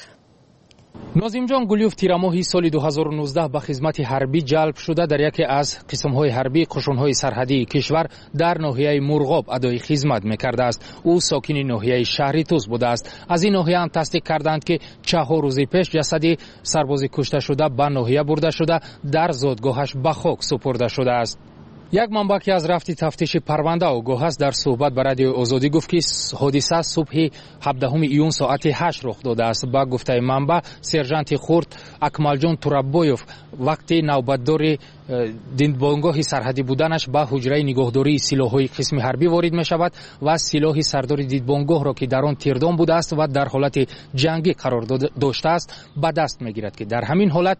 Speaker 12: نازیم جان گلیوف تیرماهی سال 2019 به خدمت حربی جلب شده در یکی از قسم‌های حربی قشون‌های سرحدی کشور در ناحیه مرغاب ادای خدمت می‌کرده است. او ساکن ناحیه شهری توس بوده است. از این ناحیه هم تصدیق کردند که 4 روز پیش جسد سرباز کشته شده به ناحیه برده شده در زادگاهش به خاک سپرده شده است. یک منبع که از رفت تفتیش پرونده آگاه است در صحبت با رادیو آزادی گفت که حادثه صبح 17 ایون ساعت 8 رخ داده است. با گفته منبع سرژانت خرد اکمالجان تورابویف وقتی نوبتدار دیدبانگاه سرحدی بودنش به حجره نگهداری سلاح‌های قسم حربی وارد می شود و سلاح سردار دیدبانگاه را که در آن تیردان بوده است و در حالت جنگی قرار داشته است به دست می گیرد که در همین حالت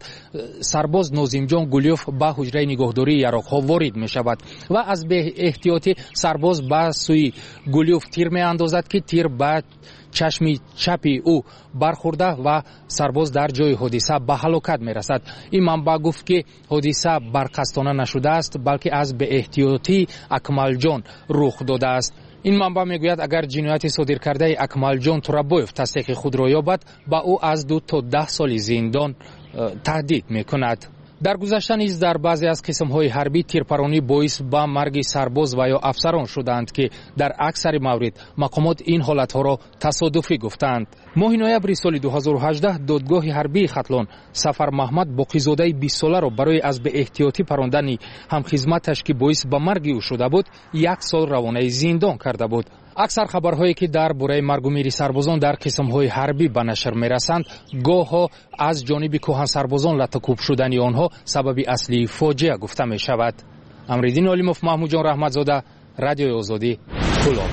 Speaker 12: سرباز نازیم جان گلیوف به حجره نگهداری یراق‌ها وارد می شود و از به احتیاطی سرباز به سوی گلیوف تیر می اندازد که تیر به چشم چپی او برخورده و سرباز در جای حادثه به هلاکت می رسد. این منبع گفت که حادثه برقصدانه نشده است بلکه از به احتیاطی اکمال جان رخ داده است. این منبع میگوید اگر جنایت صادر کرده اکمال جان تورابویف تصدیق خود را یابد با او از 2 تا 10 سال زندان تهدید می کند. در گذشته نیز در بعضی از قسم‌های حربی تیرپرانی باعث به مرگ سرباز و یا افسران شدند که در اکثر موارد مقامات این حالت‌ها را تصادفی گفتند. ماه نوامبر سال 2018 دادگاه حربی ختلان سفر محمد باقی‌زاده 20 ساله را برای از به احتیاطی پراندن همخدمتش که باعث به مرگ او شده بود 1 سال روانه زندان کرده بود. اکثر خبرهایی که درباره مرگ و میر سربازان در قسم‌های حربی به نشر می‌رسند گاه‌ها از جانب کهن سربازان لطکوب شدن آنها سبب اصلی فاجعه گفته می‌شود. امردین علیموف، محمود جان رحمتزاده، رادیو آزادی، کلاب.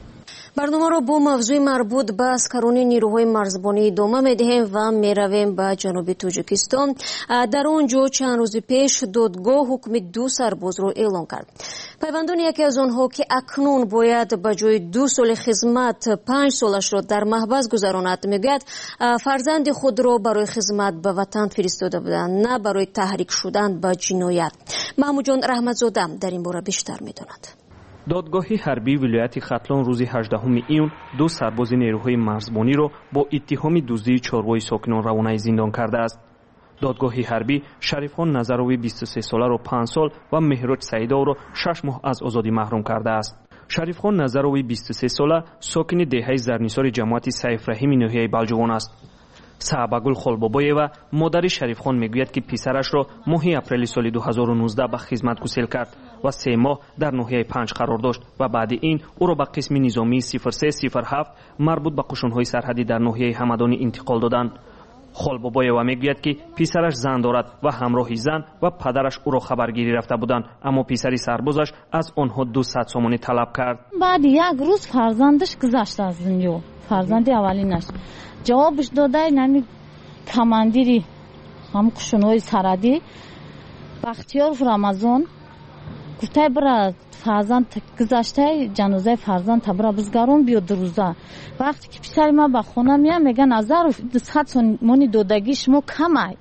Speaker 1: برنامه را با موضوع مربوط به اسکران نیروهای مرزبانی ادامه می‌دهیم و می‌رویم به جنوب تاجیکستان. در آنجا چند روز پیش دادگاه حکم 2 سرباز را اعلام کرد. پیوندان یکی از آنها که اکنون باید به جای 2 سال خدمت 5 سالش را در محبس گذراند میگوید فرزند خود را برای خدمت به وطن فرستاده بودند نه برای تحریک شدن به جنایت. محمود جان رحمتزاده در این باره بیشتر می‌داند.
Speaker 6: دادگاه حربی ولایت ختلان روز 18 ایون 2 سرباز نیروهای مرزبانی را با اتهام دزدی چاروای ساکنان روانه زندان کرده است. دادگاه حربی شریفخان نظروی 23 ساله را 5 سال و مهراج سعیدو را 6 ماه از آزادی محروم کرده است. شریفخان نظروی 23 ساله ساکن دهه زرنیسار جماعت سیف رحیم ناحیه بلجوان است. صحابگل خالبابایوا مادر شریفخان میگوید که پسرش را ماه اپریل سال 2019 به خدمت گسیل کرد و 3 ماه در ناحیه 5 قرار داشت و بعد این او را به قسم نظامی 0307 مربوط به قشون‌های سرحدی در ناحیه همدانی انتقال دادند. خالبابایوا میگوید که پسرش زن دارد و همراه زن و پدرش او را خبرگیری رفته بودند اما پسری سربازش از آنها 200 سومانی طلب کرد.
Speaker 2: بعد یک روز فرزندش گذشت از دنیا، فرزند اولینش جوابش داده نمی کماندیری هم قشون‌های سرحدی بختیار رمضان گفته برا فرزند گذشته جنازه فرزند تبرا بزگرون بیاد روزه. وقتی که پسر ما به خونه میام میگن 1200 سومانی دادگی شما کمه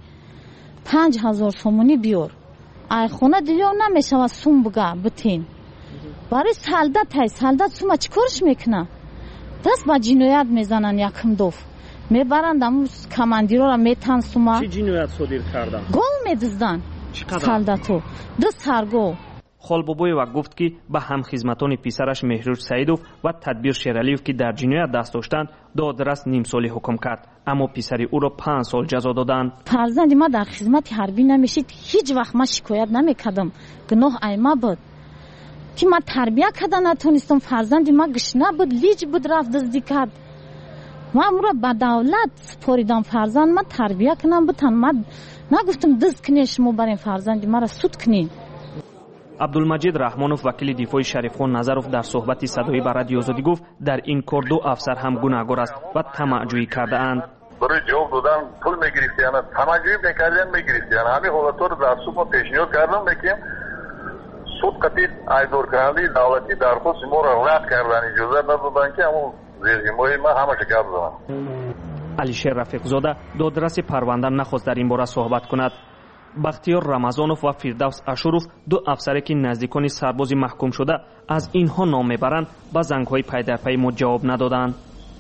Speaker 2: 5000 سومانی بیار ای خونه دیگه نمیشه و سوم بگه بتین برای سالدت سوم چیکارش میکنه دست با جنایت میزنن یکم دوف میبرند همون کماندیرا را میتن سوما.
Speaker 6: چی جنایت صادر کردن؟
Speaker 2: گل میدزدن سالدتو 2 سرگو.
Speaker 6: خالبابایوا گفت که به همخدمتان پسرش مهروج سعیدوف و تدبیر شیرالیوف که در جنایت دست داشتند دادرس نیم سالی حکم کرد اما پسری او را 5 سال جزا دادند.
Speaker 2: فرزند ما در خدمت حربی نمیشید هیچ وقت ما شکایت نمیکردم گناه ایما بود که ما تربیه کردن نتونستم فرزند ما گشنه بود لیج بود رفت دزدی کرد ما امرا به دولت سپاریدم فرزند ما تربیه کنم بتن ما نگفتم دزد کنی شما برین فرزند ما را سود کنی.
Speaker 6: عبدالمجید رحمانوف وکیل دفاع شریفخان نظروف در صحبت صدایی با رادیو آزادی گفت در این کار دو افسر هم گناهکار است و طمع‌جویی کرده اند.
Speaker 13: برای جواب دادن پول میگرفتن، طمع‌جویی میکردن میگرفتن. همین حالت رو در سوپ پیشنهاد کردم میگم суд قطعی айдоркунандаи давлатӣ дархости моро рад кардан иҷозат надодан ки ҳамон зерҳимои ман ҳамаша гап задам.
Speaker 6: алишер рафиқзода додраси парванда нахост дар ин бора суҳбат кунад. бахтиёр рамазонов ва фирдавс ашуров ду афсаре ки наздикони сарбози маҳкум шуда аз инҳо ном мебаранд ба зангҳои пайдарпай мо ҷавоб надоданд.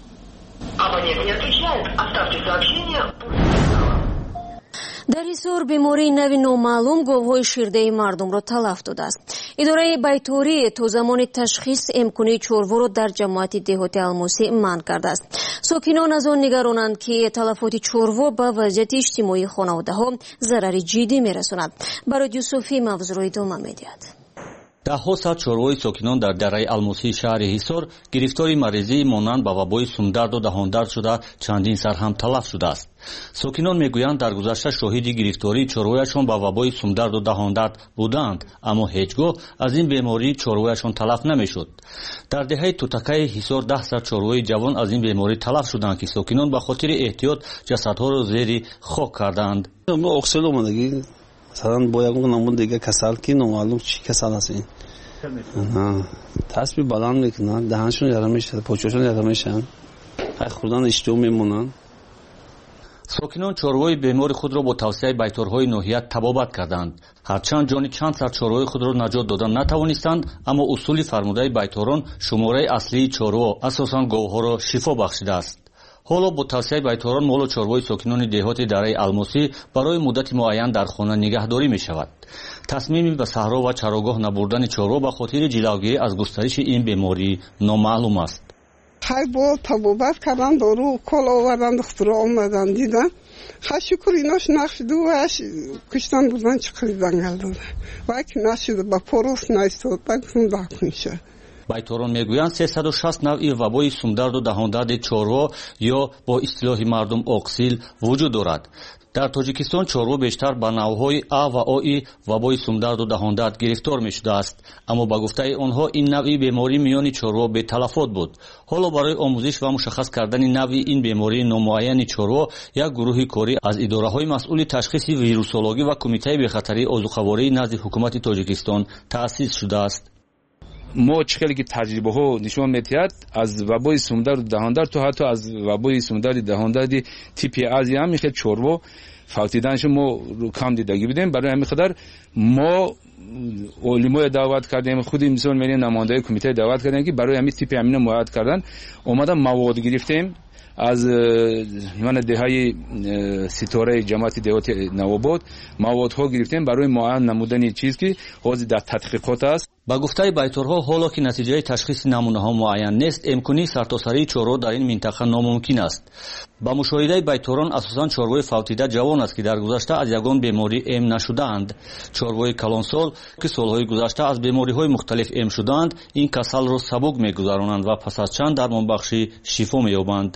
Speaker 1: дар ҳисор бемории нави номаълум говҳои ширдаи мардумро талаф додааст. идораи байторӣ то замони ташхис эмкунии чорворо дар ҷамоати деҳоти алмосӣ манъ кардааст. сокинон аз он нигаронанд ки талафоти чорво ба вазъияти иҷтимоии хонаводаҳо зарари ҷиддӣ мерасонад. барои юсуфӣ мавзӯро идома медиҳад.
Speaker 14: даҳҳо сад чорвои сокинон дар дараи алмосии шаҳри ҳисор гирифтори марезии монанд ба вабои сумдардудаҳондард шуда чандин сар ҳам талаф шудааст. сокинон мегӯянд дар гузашта шоҳиди гирифтории чорвояшон ба вабои сумдардудаҳондард буданд, аммо ҳеҷ гоҳ аз ин беморӣ чорвояшон талаф намешуд. дар деҳаи тутакаи ҳисор 10 чорвои ҷавон аз ин беморӣ талаф шуданд ки сокинон ба хотири эҳтиёт ҷасадҳоро зери хок карданд.
Speaker 15: مثلا با یک نمون دیگه کسل کی نامعلوم چی کسل هست این تصبیح بلند میکنن دهنشون یاره میشه پوچهشون یاره میشن خوردن اشتیو میمونن.
Speaker 14: ساکنان چاروای بیمار خود را با توصیه بیتارهای ناحیه تبابت کردند. هرچند جان چند صد چاروای خود را نجات دادن نتوانستند، اما اصول فرموده بیتاران شماره اصلی چاروا اساساً گاوها را شفا بخشیده است. حالا با توصیه بیتاران مال و چاروای ساکنان دهات دره‌ی الماسی برای مدت معین در خانه نگهداری می شود. تصمیم به صحرا و چراگاه نبردن چاروا به خاطر جلوگیری از گسترش این بیماری نامعلوم است.
Speaker 9: های با تبابت کردن دارو کل آوردن دخترها آمدن دیدن شکر ایناش نشده و کشتن بودن چقدر دنگل داده و اگه نشده با پروس نایستاد بگفتم داکنشه.
Speaker 14: بیتاران میگویند 360 نوعی وبای سومدرد و دهاندرد چاروا یا با اصطلاح مردم اقسیل وجود دارد. در تاجیکستان چاروا بیشتر به نوعهای آ و آی وبای سومدرد و دهاندرد گرفتار می شده است، اما با گفته آنها این نوعی بیماری میان چاروا به تلفات بود. حالا برای آموزش و مشخص کردن نوعی این بیماری نامعین چاروا یک گروه کاری از اداره‌های مسئول تشخیص ویروسولوژی و کمیته بخطری آذوقه‌واری نزد حکومت تاجیکستان تأسیس شده است.
Speaker 24: ما چقدر که تجربه ها نشون میدهد از وبای سومدرد و دهاندرد تو حتی از وبای سومدرد دهاندرد تیپی ازی هم میشه چاروا فوتیدنش ما رو کم دیدگی بدیم. برای همین خاطر ما علمای دعوت کردیم، خود مثلا میریم نماینده کمیته دعوت کردیم که برای همین تیپ امین مواد کردن اومدن مواد گرفتیم از من دههای ستاره جماعت دهات نواباد موادها گرفتیم برای معاین نمودن چیز که حاضر در تحقیقات است.
Speaker 14: با گفته بیتارها حالا که نتیجه تشخیص نمونه ها معین نیست، امکانی سرتاسری چاروا در این منطقه ناممکن است. با مشاهده بیتاران اساساً چاروای فوتیده جوان است که در گذشته از یگان بیماری ام نشدند. چاروای کلانسال که سالهای گذشته از بیماری های مختلف ام شدند، این کسل را سبک میگذرانند و پس از چند درمانبخشی شفا مییابند.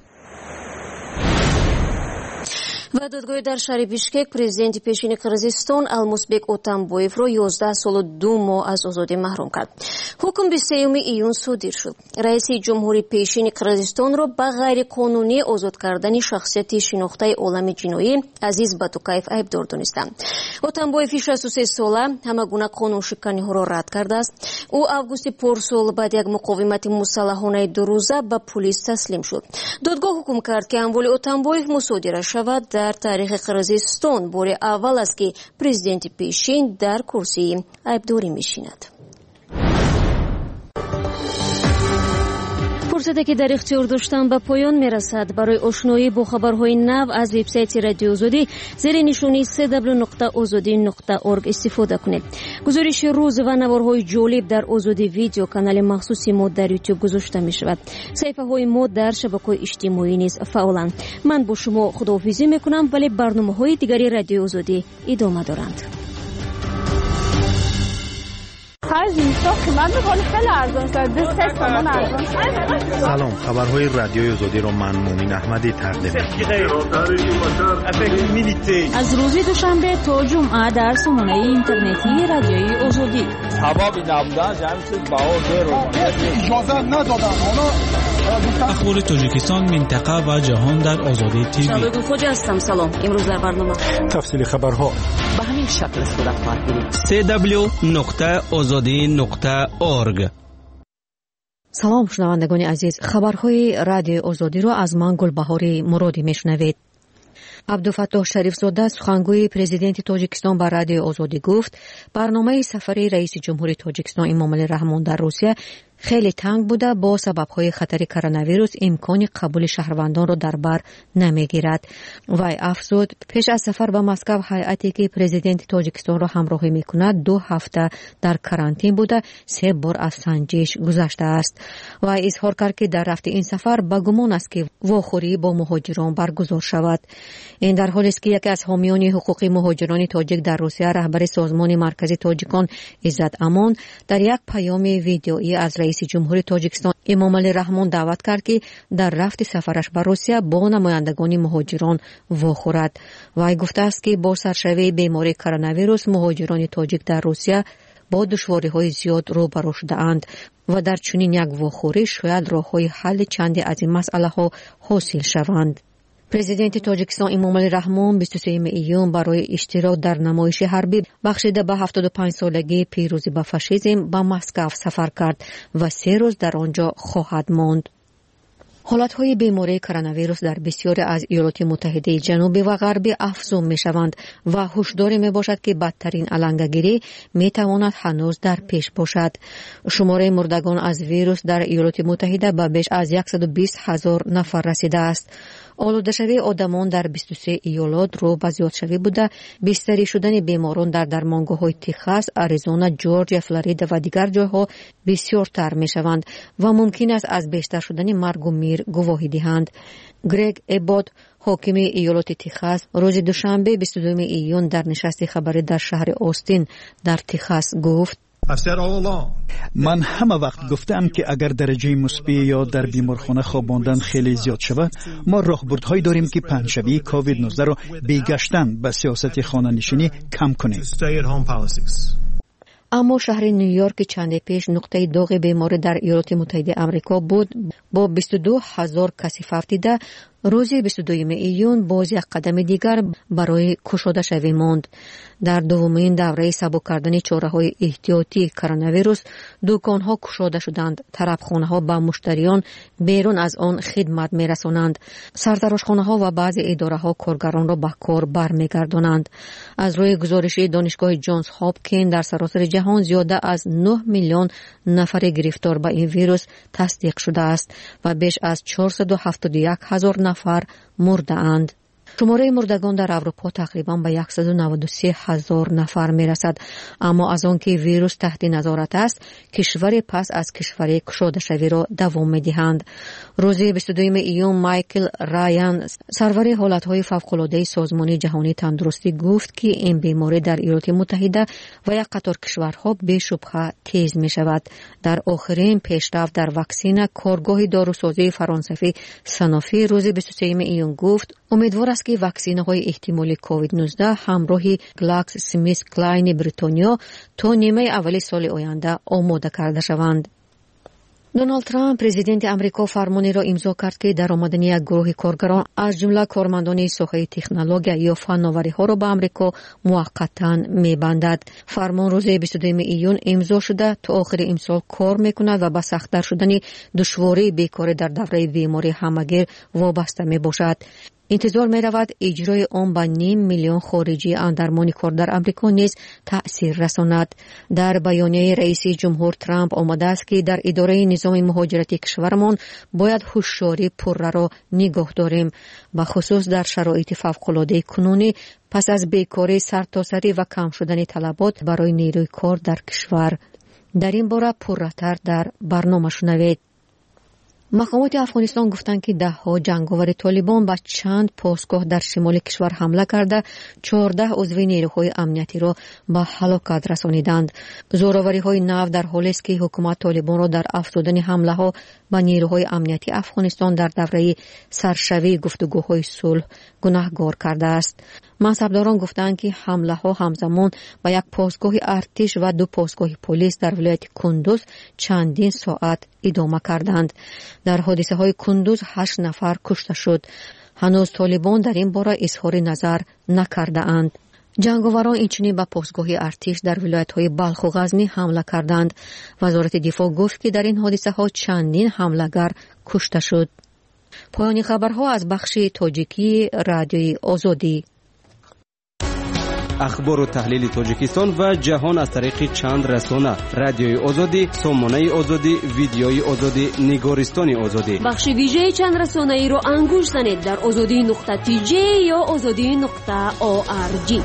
Speaker 1: ва додгоҳи дар шаҳри бишкек президенти пешини қирғизистон Алмусбек Отамбоевро 11 солу 2 моҳ аз озодӣ маҳрум кард. ҳукм 23 июн содир шуд. раиси ҷумҳури пешини қирғизистонро ба ғайриқонунӣ озод кардани шахсияти шинохтаи олами ҷиноӣ Азиз Батукаев айбдор донистанд. Отамбоеви 63 сола ҳама гуна қонуншиканиҳоро рад кардааст. ӯ августи порсол баъд як муқовимати мусаллаҳонаи дурӯза ба пулис таслим шуд. додгоҳ ҳукм кард ки амволи Отамбоев мусодира шавад. дар таърихи қирғизистон бори аввал аст ки президенти пешин дар курсии айбдорӣ мешинад. фурсате ки дар ихтиёр доштам ба поён мерасад. барои ошноӣ бо хабарҳои нав аз вебсайти радиои озодӣ зери нишони www.ozodi.org истифода кунед. гузориши рӯз ва наворҳои ҷолиб дар озодӣ видео канали махсуси мо дар ютуб гузошта мешавад. саҳифаҳои мо дар шабакаҳои иҷтимоӣ низ фаъоланд. ман бо шумо худоҳофизӣ мекунам, вале барномаҳои дигари радиои озодӣ идома доранд.
Speaker 2: ҳар зимистон قیمت میکنه خیلی ارزان شده 3 تومان ارزان.
Speaker 11: سلام، خبرهای رادیوی آزادی رو من مومین احمدی تقدیم می‌کنم.
Speaker 2: از روز دوشنبه تا جمعه در سامانه اینترنتی رادیوی آزادی.
Speaker 17: سبب نبودن جمعیت باور اجازه ندادن.
Speaker 18: اخبار تاجیکستان، منطقه و جهان در آزادی تیوی.
Speaker 1: شبگون خوجا هستم. سلام. امروز در برنامه
Speaker 23: تفصیل خبرها
Speaker 19: به همین شکل صورت خواهد گرفت.
Speaker 20: www.azadi.org.
Speaker 1: سلام شنوندگان عزیز، خبرهای رادیو آزادی را از من گلبهاری مرادی میشنوید. عبدالفتاح شریفزاده سخنگوی پرزیدنت تاجیکستان به رادیو آزادی گفت برنامه سفری رئیس جمهوری تاجیکستان امامعلی رحمان در روسیه خیلی تنگ بوده، با سببهای خطر کرونا ویروس امکان قبول شهروندان را در بر نمیگیرد. وی افزود پیش از سفر به مسکو هیئتی که پرزیدنت تاجیکستان را همراهی میکند 2 هفته در کرانتین بوده، 3 بار از سنجش گذشته است. وی اظهار کرد که در رفت این سفر به گمان است که واخوری با مهاجران برگزار شود. این در حالی است که یکی از حامیان حقوق مهاجران تاجیک در روسیه، رهبر سازمان مرکزی تاجیکان عزت امان، در یک پیام ویدیویی از رئیس جمهوری تاجیکستان امامعلی رحمان دعوت کرد که در رفت سفرش به روسیه با نمایندگان مهاجران واخورد. وی گفته است که با سرشوی بیماری کرونا ویروس مهاجران تاجیک در روسیه با دشواری‌های زیاد روبرو شده‌اند و در چنین یک واخوری شاید راه‌های حل چندی از این مسئله‌ها حاصل شوند. پرزیدنت تاجیکستان امامعلی رحمان 23 ایون برای اشتراک در نمایش حربی بخشیده به 75 سالگی پیروزی به فاشیسم به مسکو سفر کرد و 3 روز در آنجا خواهد ماند. حالتهای بیماری کرونا ویروس در بسیاری از ایالات متحده جنوبی و غربی افزون می شوند و هشداری می باشد که بدترین علنگگیری می تواند هنوز در پیش باشد. شماره مردگان از ویروس در ایالات متحده به بیش از 120,000 نفر رسیده است. آلوده شوی آدمان در 23 ایالات رو به زیاد شوی بوده. بستری شدن بیماران در درمانگاه‌های تگزاس، آریزونا، جورجیا، فلوریدا و دیگر جاها بسیارتر می شوند و ممکن است از بیشتر شدن مرگ و میر گواهی دهند. گرگ ابات، حاکم ایالات تگزاس، روز دوشنبه 22 ایون در نشست خبری در شهر آستین در تگزاس گفت:
Speaker 16: من همه وقت گفتم که اگر درجه مثبت یا در بیمارخانه خواباندن خیلی زیاد شود، ما راهبردهایی داریم که پنجشنبه کووید 19 را بیگشتن به سیاست خانه نشینی کم کنیم.
Speaker 1: اما شهر نیویورک چند پیش نقطه داغ بیماری در ایالات متحده آمریکا بود، با 22,000 کسی فوت دیده. روز 22 ایون باز یک قدم دیگر برای گشوده شوی ماند. در دومین دوره سبک کردن چاره‌های احتیاطی کرونا ویروس دکان‌ها گشوده شدند، طرفخانه‌ها به مشتریان بیرون از آن خدمت می‌رسانند، سرتراشخانه‌ها و بعضی اداره‌ها کارگران را به کار برمیگردانند. از روی گزارش دانشگاه جانز هاپکین در سراسر جهان زیاده از 9 میلیون نفر گرفتار به این ویروس تصدیق شده است و بیش از 471,000 نفر مرده اند. شماره مردگان در اروپا تقریبا به 193,000 نفر می رسد. اما از آن که ویروس تحت نظارت است، کشور پس از کشور گشوده شوی را دوام می دهند. روز 22 ایون مایکل رایان، سرور حالتهای فوق‌العاده سازمان جهانی تندرستی، گفت که این بیماری در ایالات متحده و یک قطار کشورها به شبهه تیز می شود. در آخرین پیشرفت در واکسن، کارگاه داروسازی فرانسوی سانوفی روز 23 ایون گفت امیدوار است که واکسین‌های احتمالی کووید 19 همراه گلاکس سمیت کلاین بریتانیا تا نیمه اول سال آینده آماده کرده شوند. دونالد ترامپ پرزیدنت امریکا فرمانی را امضا کرد که درآمدن یک گروه کارگران از جمله کارمندان ساحه تکنولوژی یا فناوری‌ها را به امریکا موقتا می‌بندد. فرمان روز 22 ایون امضا شده تا آخر امسال کار می‌کند و به سخت‌تر شدن دشواری بیکاری در دوره بیماری همه‌گیر وابسته می‌باشد. انتظار می رود اجرای آن به 5 میلیون خارجی اندرمان کار در امریکا نیز تأثیر رساند. در بیانیه رئیس جمهور ترامپ آمده است که در اداره نظام مهاجرتی کشورمان باید هوشیاری پرره را نگاه داریم، به خصوص در شرایط فوق‌العاده کنونی پس از بیکاری سرتاسری و کم شدن طلبات برای نیروی کار در کشور. در این باره پرره‌تر در برنامه شنوید.
Speaker 4: مقامات افغانستان گفتند که 10 جنگاور طالبان به چند پاسگاه در شمال کشور حمله کرده 14 عضو نیروهای امنیتی را به هلاکت رسانیدند. زوراوری‌های نو در حالی است که حکومت طالبان را در افزودن حمله‌ها به نیروهای امنیتی افغانستان در دوره سرشوی گفتگوهای صلح گناهکار کرده است. منصبداران گفتند که حمله‌ها همزمان به یک پاسگاه ارتش و 2 پاسگاه پلیس در ولایت کندوز چندین ساعت ادامه کردند. در حادثه‌های کندوز 8 نفر کشته شد. هنوز طالبان در این باره اظهار نظر نکرده اند. جنگاوران اینچنین به پاسگاه ارتش در ولایت‌های بلخ و غزنی حمله کردند. وزارت دفاع گفت که در این حادثه‌ها چندین حمله‌گر کشته شد. پایان خبرها از بخش تاجیکی رادیوی آزادی.
Speaker 5: اخبار و تحلیل تاجیکستان و جهان از طریق چند رسانه: رادیوی آزادی، سامانه آزادی، ویدیوی آزادی، نگارستان آزادی.
Speaker 1: بخش ویژه چند رسانه ای رو انگوش زنید در azadi.tj یا azadi.org.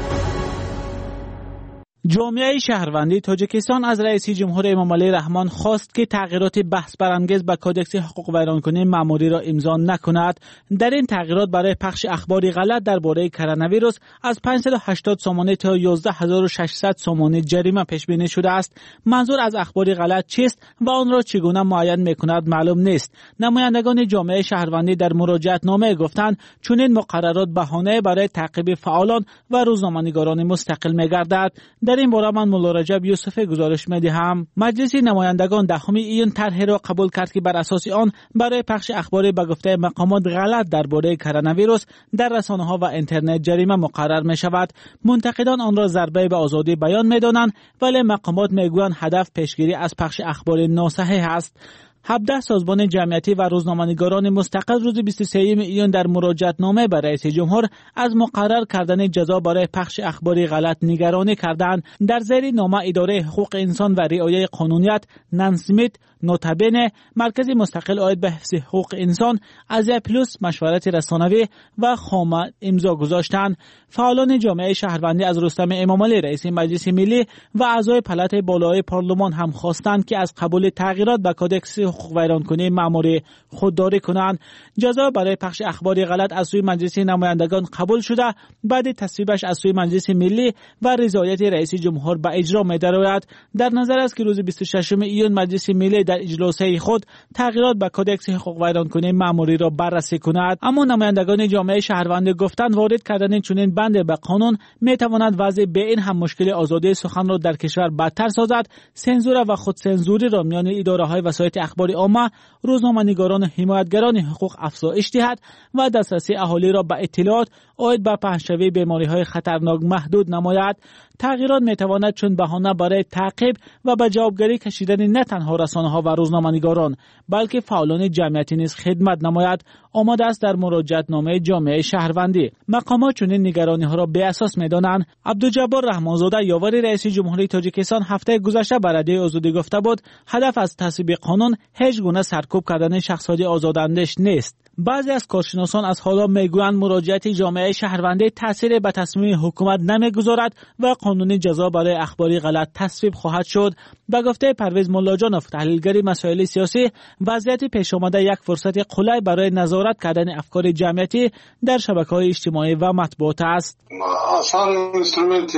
Speaker 18: جامعه شهروندی تاجیکستان از رئیس جمهور امامعلی رحمان خواست که تغییرات بحث برانگیز به کودکس حقوق ویرانکنی مأموری را امضا نکند. در این تغییرات برای پخش اخباری غلط درباره کرونا ویروس از 580 سامانه تا 11600 سامانه جریمه پیش بینی شده است. منظور از اخباری غلط چیست و آن را چگونه معین می‌کند معلوم نیست. نمایندگان جامعه شهروندی در مراجعت نامه گفتند چنین مقررات بهانه برای تعقیب فعالان و روزنامه‌نگاران مستقل می‌گردد. در این باره من مولا رجب یوسف گزارش می‌دهم. مجلس نمایندگان 10 ایون طرحی را قبول کرد که بر اساس آن برای پخش اخبار به گفته مقامات غلط درباره کرونا ویروس در رسانه‌ها و اینترنت جریمه مقرر می‌شود. منتقدان آن را ضربه به آزادی بیان می‌دانند، ولی مقامات می‌گویند هدف پیشگیری از پخش اخبار ناصحیح است. 17 سازمان جمعیتی و روزنامه‌نگاران مستقل روز 23 ایون در مراجعت نامه به رئیس جمهور از مقرر کردن جزا برای پخش اخباری غلط نگرانی کردند. در زیر نامه اداره حقوق انسان و رعایت قانونیت نانسمیت نوتابنه مرکز مستقل عاید به حفظ حقوق انسان ازیا پلوس مشورت رسانوی و خامه امضا گذاشتند. فعالان جامعه شهروندی از رستم امامعلی رئیس مجلس ملی و اعضای پلات بالای پارلمان هم خواستند که از قبول تغییرات به کودکس حقوق ویرانکنی مأموری خودداری کنند. جزا برای پخش اخباری غلط از سوی مجلس نمایندگان قبول شده، بعد تصویبش از سوی مجلس ملی و رضایت رئیس جمهور به اجرا می‌درآید. در نظر است که روز 26 ایون مجلس ملی در اجلاسه خود تغییرات به کودکس حقوق ویرانکنی مأموری را بررسی کند. اما نمایندگان جامعه شهروندی گفتند وارد کردن چنین بند به قانون می‌تواند وضع به این هم مشکل آزادی سخن را در کشور بدتر سازد. سنزور و خودسنزوری را میان اداره‌های وسایل اخباری عامه، روزنامه‌نگاران و حمایتگران حقوق افزایش دهد و دسترسی اهالی را به اطلاعات عاید به پهن‌شوی بیماری‌های خطرناک محدود نماید. تغییرات می‌تواند چون بهانه برای تعقیب و به جوابگری کشیدن نه تنها رسانه‌ها و روزنامه‌نگاران بلکه فعالان جمعیتی نیز خدمت نماید. آماده است در مراجعت نامه جامعه شهروندی. مقامات چنین نگرانی‌ها را بی اساس می‌دانند. عبدالجبار رحمانزاده یاور رئیس جمهوری تاجیکستان هفته گذشته به رادیوی آزادی گفته بود هدف از تصویب قانون هیچ گونه سرکوب کردن شخصیت آزاداندیش نیست. بعضی از کارشناسان از حالا میگویند مراجعت جامعه شهروندی تأثیر به تصمیم حکومت نمیگذارد و قانون جزا برای اخباری غلط تصویب خواهد شد. به گفته پرویز ملاجانوف تحلیلگر مسائل سیاسی، وضعیت پیش آمده یک فرصت قلای برای نظارت کردن افکار جمعیتی در شبکه‌های اجتماعی و مطبوعات است.
Speaker 20: اصلا اینسترومنت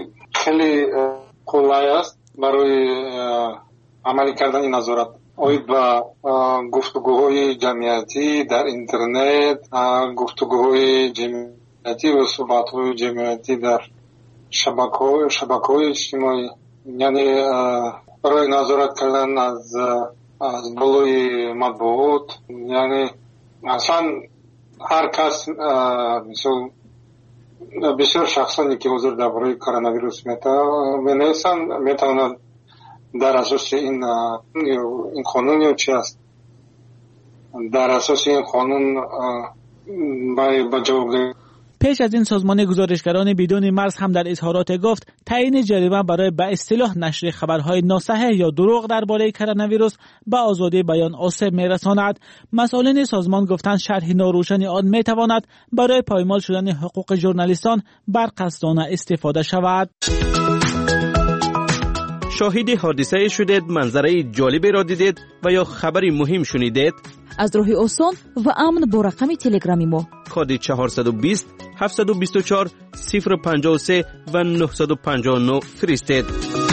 Speaker 20: خیلی قلای است برای عملی کردن نظارت. اوید با گفتگوهای جمعیتی در اینترنت، گفتگوهای جمعیتی و صحبت‌های جمعیتی در شبکه‌های اجتماعی، یعنی برای نظارت کردن از بالای مطبوعات، یعنی اصلا هر کس مثل بسیار شخصانی که حضور درباره کرونا ویروس میتواند در اساس این قانون یا چی است، در اساس این قانون با جوابگیری.
Speaker 18: پیش از این سازمان گزارشگران بدون مرز هم در اظهارات گفت تعیین جریمه برای به اصطلاح نشر خبرهای ناصحیح یا دروغ درباره کرونا ویروس به آزادی بیان آسیب میرساند. مسئولین سازمان گفتند شرح ناروشن آن میتواند برای پایمال شدن حقوق ژورنالیستان برقصدانه استفاده شود.
Speaker 5: شاهد حادثه شدید، منظره جالبی را دیدید و یا خبری مهم شنیدید؟
Speaker 3: از راه آسان و امن با رقم تلگرامی ما
Speaker 8: کد 420 724 053 و 959 فرستید.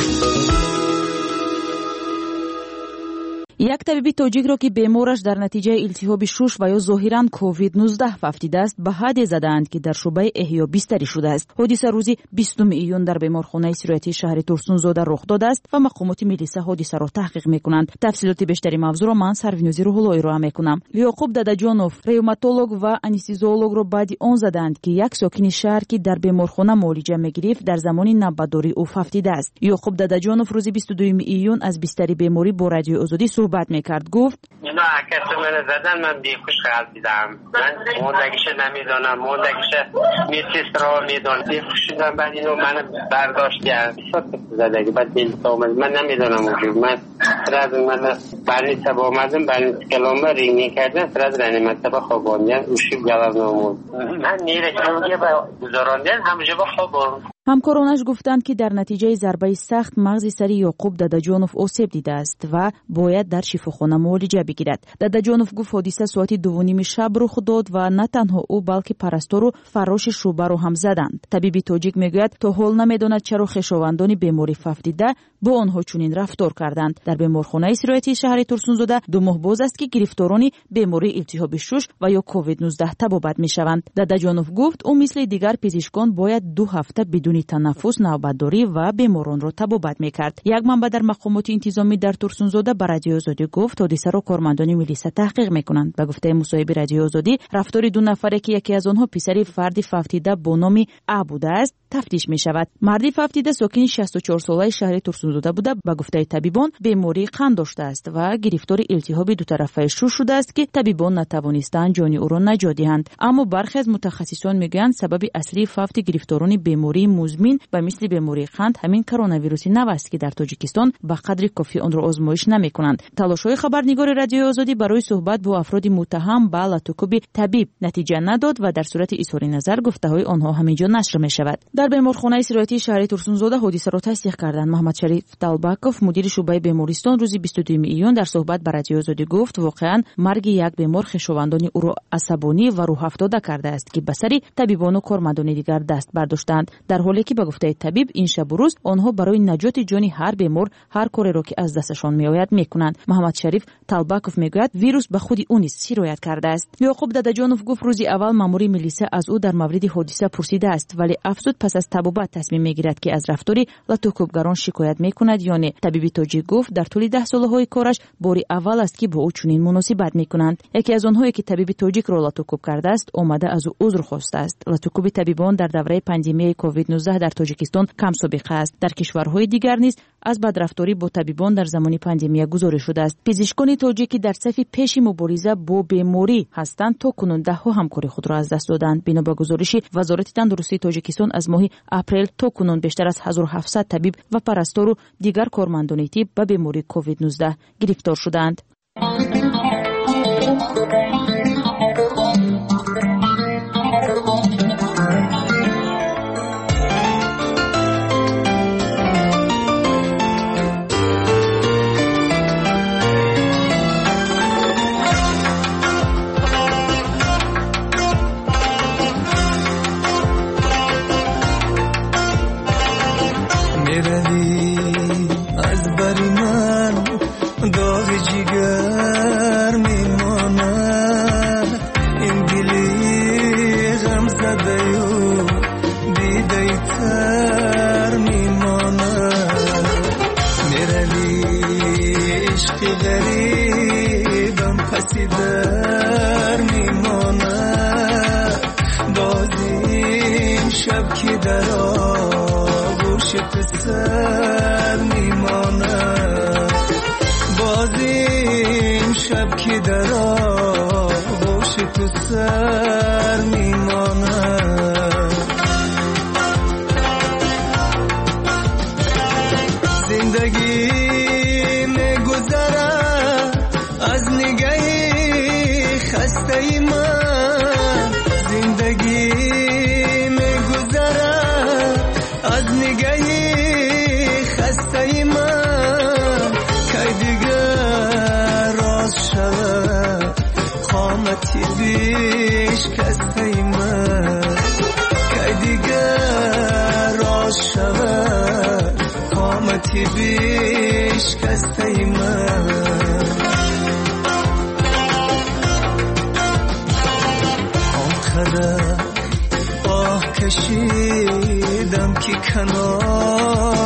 Speaker 3: یک طبیب تاجیک را که بیمارش در نتیجه التهاب شش و یا ظاهراً کووید 19 ففتیده است به حد زدند که در شعبه احیا بستری شده است. حادثه روزی 20 ایون در بیمارخانه سرایتی شهر ترسونزاده رخ داده است و مقامات ملیسه حادثه را تحقیق میکنند. تفصیلات بیشتری موضوع را من سروینوزی روح‌اللهی را میکنم. یعقوب دداجانوف ریوماتولوگ و انستزیولوگ را بعد آن زدند که یک ساکن شهر که در بیمارخانه معالجه میگرفت در زمان نوبتداری او ففتیده است. یعقوب دداجانوف روز 22 ایون از بستری بیماری با رادیو آزادی صحبت میکرد. گفت
Speaker 21: اینا کسی من زدن من بیخوش خلدیدم. من موندگیش نمیدونم، موندگیش میسیست را میدونم، بیخوش شدم. بعد اینو من برداشتیم زدگی بعد دیلتا آمد. من نمیدونم اونجور من سرد من برنی سبا آمدم برنی کلامه رینگی کردن سرد رنی مطبه خواباندن اوشیب گلم نامود. من نیره که با گذاراندن همجا با خوابان.
Speaker 3: همکارانش گفتند که در نتیجه ضربه سخت مغز سری یعقوب دداجانوف آسیب دیده است و باید در شفاخانه معالجه بگیرد. دداجانوف گفت حادثه ساعت 2:30 شب رخ داد و نه تنها او بلکه پرستار و فراش شعبه را هم زدند. طبیب تاجیک میگوید تا حال نمیداند چرا خویشاوندان بیماری ففتیده با آنها چنین رفتار کردند. در بیمارخانه سرایتی شهر ترسونزاده 2 ماه باز است که گرفتاران بیماری التهاب شش و یا کووید 19 تبابت میشوند. دداجانوف گفت او مثل دیگر پزشکان باید 2 هفته بدون تنفس نوبتداری و بیماران را تبابت میکرد. یک منبع در مقامات انتظامی در ترسونزاده به رادیو آزادی گفت حادثه را کارمندان ملیسه تحقیق میکنند. به گفته مصاحب رادیو آزادی رفتار 2 نفره که یکی از آنها پسر فردی ففتیده با نام ا بوده است تفتیش می شود. مردی ففتیده ساکن 64 ساله شهر ترسونزاده بوده. به گفته طبیبان بیماری قند داشته است و گرفتار التهاب 2 طرفه شش شده است که طبیبان نتوانستند جان او را نجات دهند. اما برخی از متخصصان میگویند سبب اصلی ففت گرفتاران بیماری مزمن و مثل بیماری قند همین کرونا ویروس نو است که در تاجیکستان به قدر کافی آن را آزمایش نمیکنند. تلاش‌های خبرنگار رادیو آزادی برای صحبت با افراد متهم به لطوکوب طبیب نتیجه نداد و در صورت اظهار نظر گفته‌های آنها همینجا نشر می‌شود. در بیمارخانه سرایتی شهر ترسونزاده حادثه را تصدیق کردند. محمد شریف طالبکوف مدیر شعبه بیمارستان روز 22 ایون در صحبت با رادیو آزادی گفت واقعا مرگ یک بیمار خویشاوندان او را عصبانی و روح افتاده کرده است که بسری طبیبان و کارمندان دیگر دست برداشتند. در حالی که به گفته طبیب این شب و روز آنها برای نجات جان هر بیمار هر کاری را که از دستشان میآید میکنند. محمد شریف طالبکوف میگوید ویروس به خود او نیز سرایت کرده است. یعقوب دداجانوف گفت روز اول مامور ملیسه از او در مورد حادثه پرسیده است ولی افزود پس از تبابت تصمیم میگیرد که از رفتاری لطوکوبگران شکایت میکند یا نه. طبیب تاجیک گفت در طول 10 سالهای کارش باری اول است که با او چنین مناسبت میکنند. یکی از آنهایی که طبیب تاجیک را لطوکوب کرده است اومده از او عذر خواسته است. لطوکوب طبیبان در دوره پاندمی کووید 19 در تاجیکستان کم سابقه است. در کشورهای دیگر نیز از بدرفتاری با طبیبان در زمان پاندمی گزارش شده است. پزشکان تاجیکی در صف پیش مبارزه با بیماری هستند تا کنون 10 همکاری خود را از دست دادند. بنا به گزارش وزارت تندرستی تاجیکستان از ماه اپریل تا کنون بیشتر از 1700 طبیب و پرستار و دیگر کارمندان طب به بیماری کووید 19 گرفتار شدند.
Speaker 7: بیش کسی من که دیگر راز شود قامتی بیش کسی من آنقدر آه کشیدم که کنار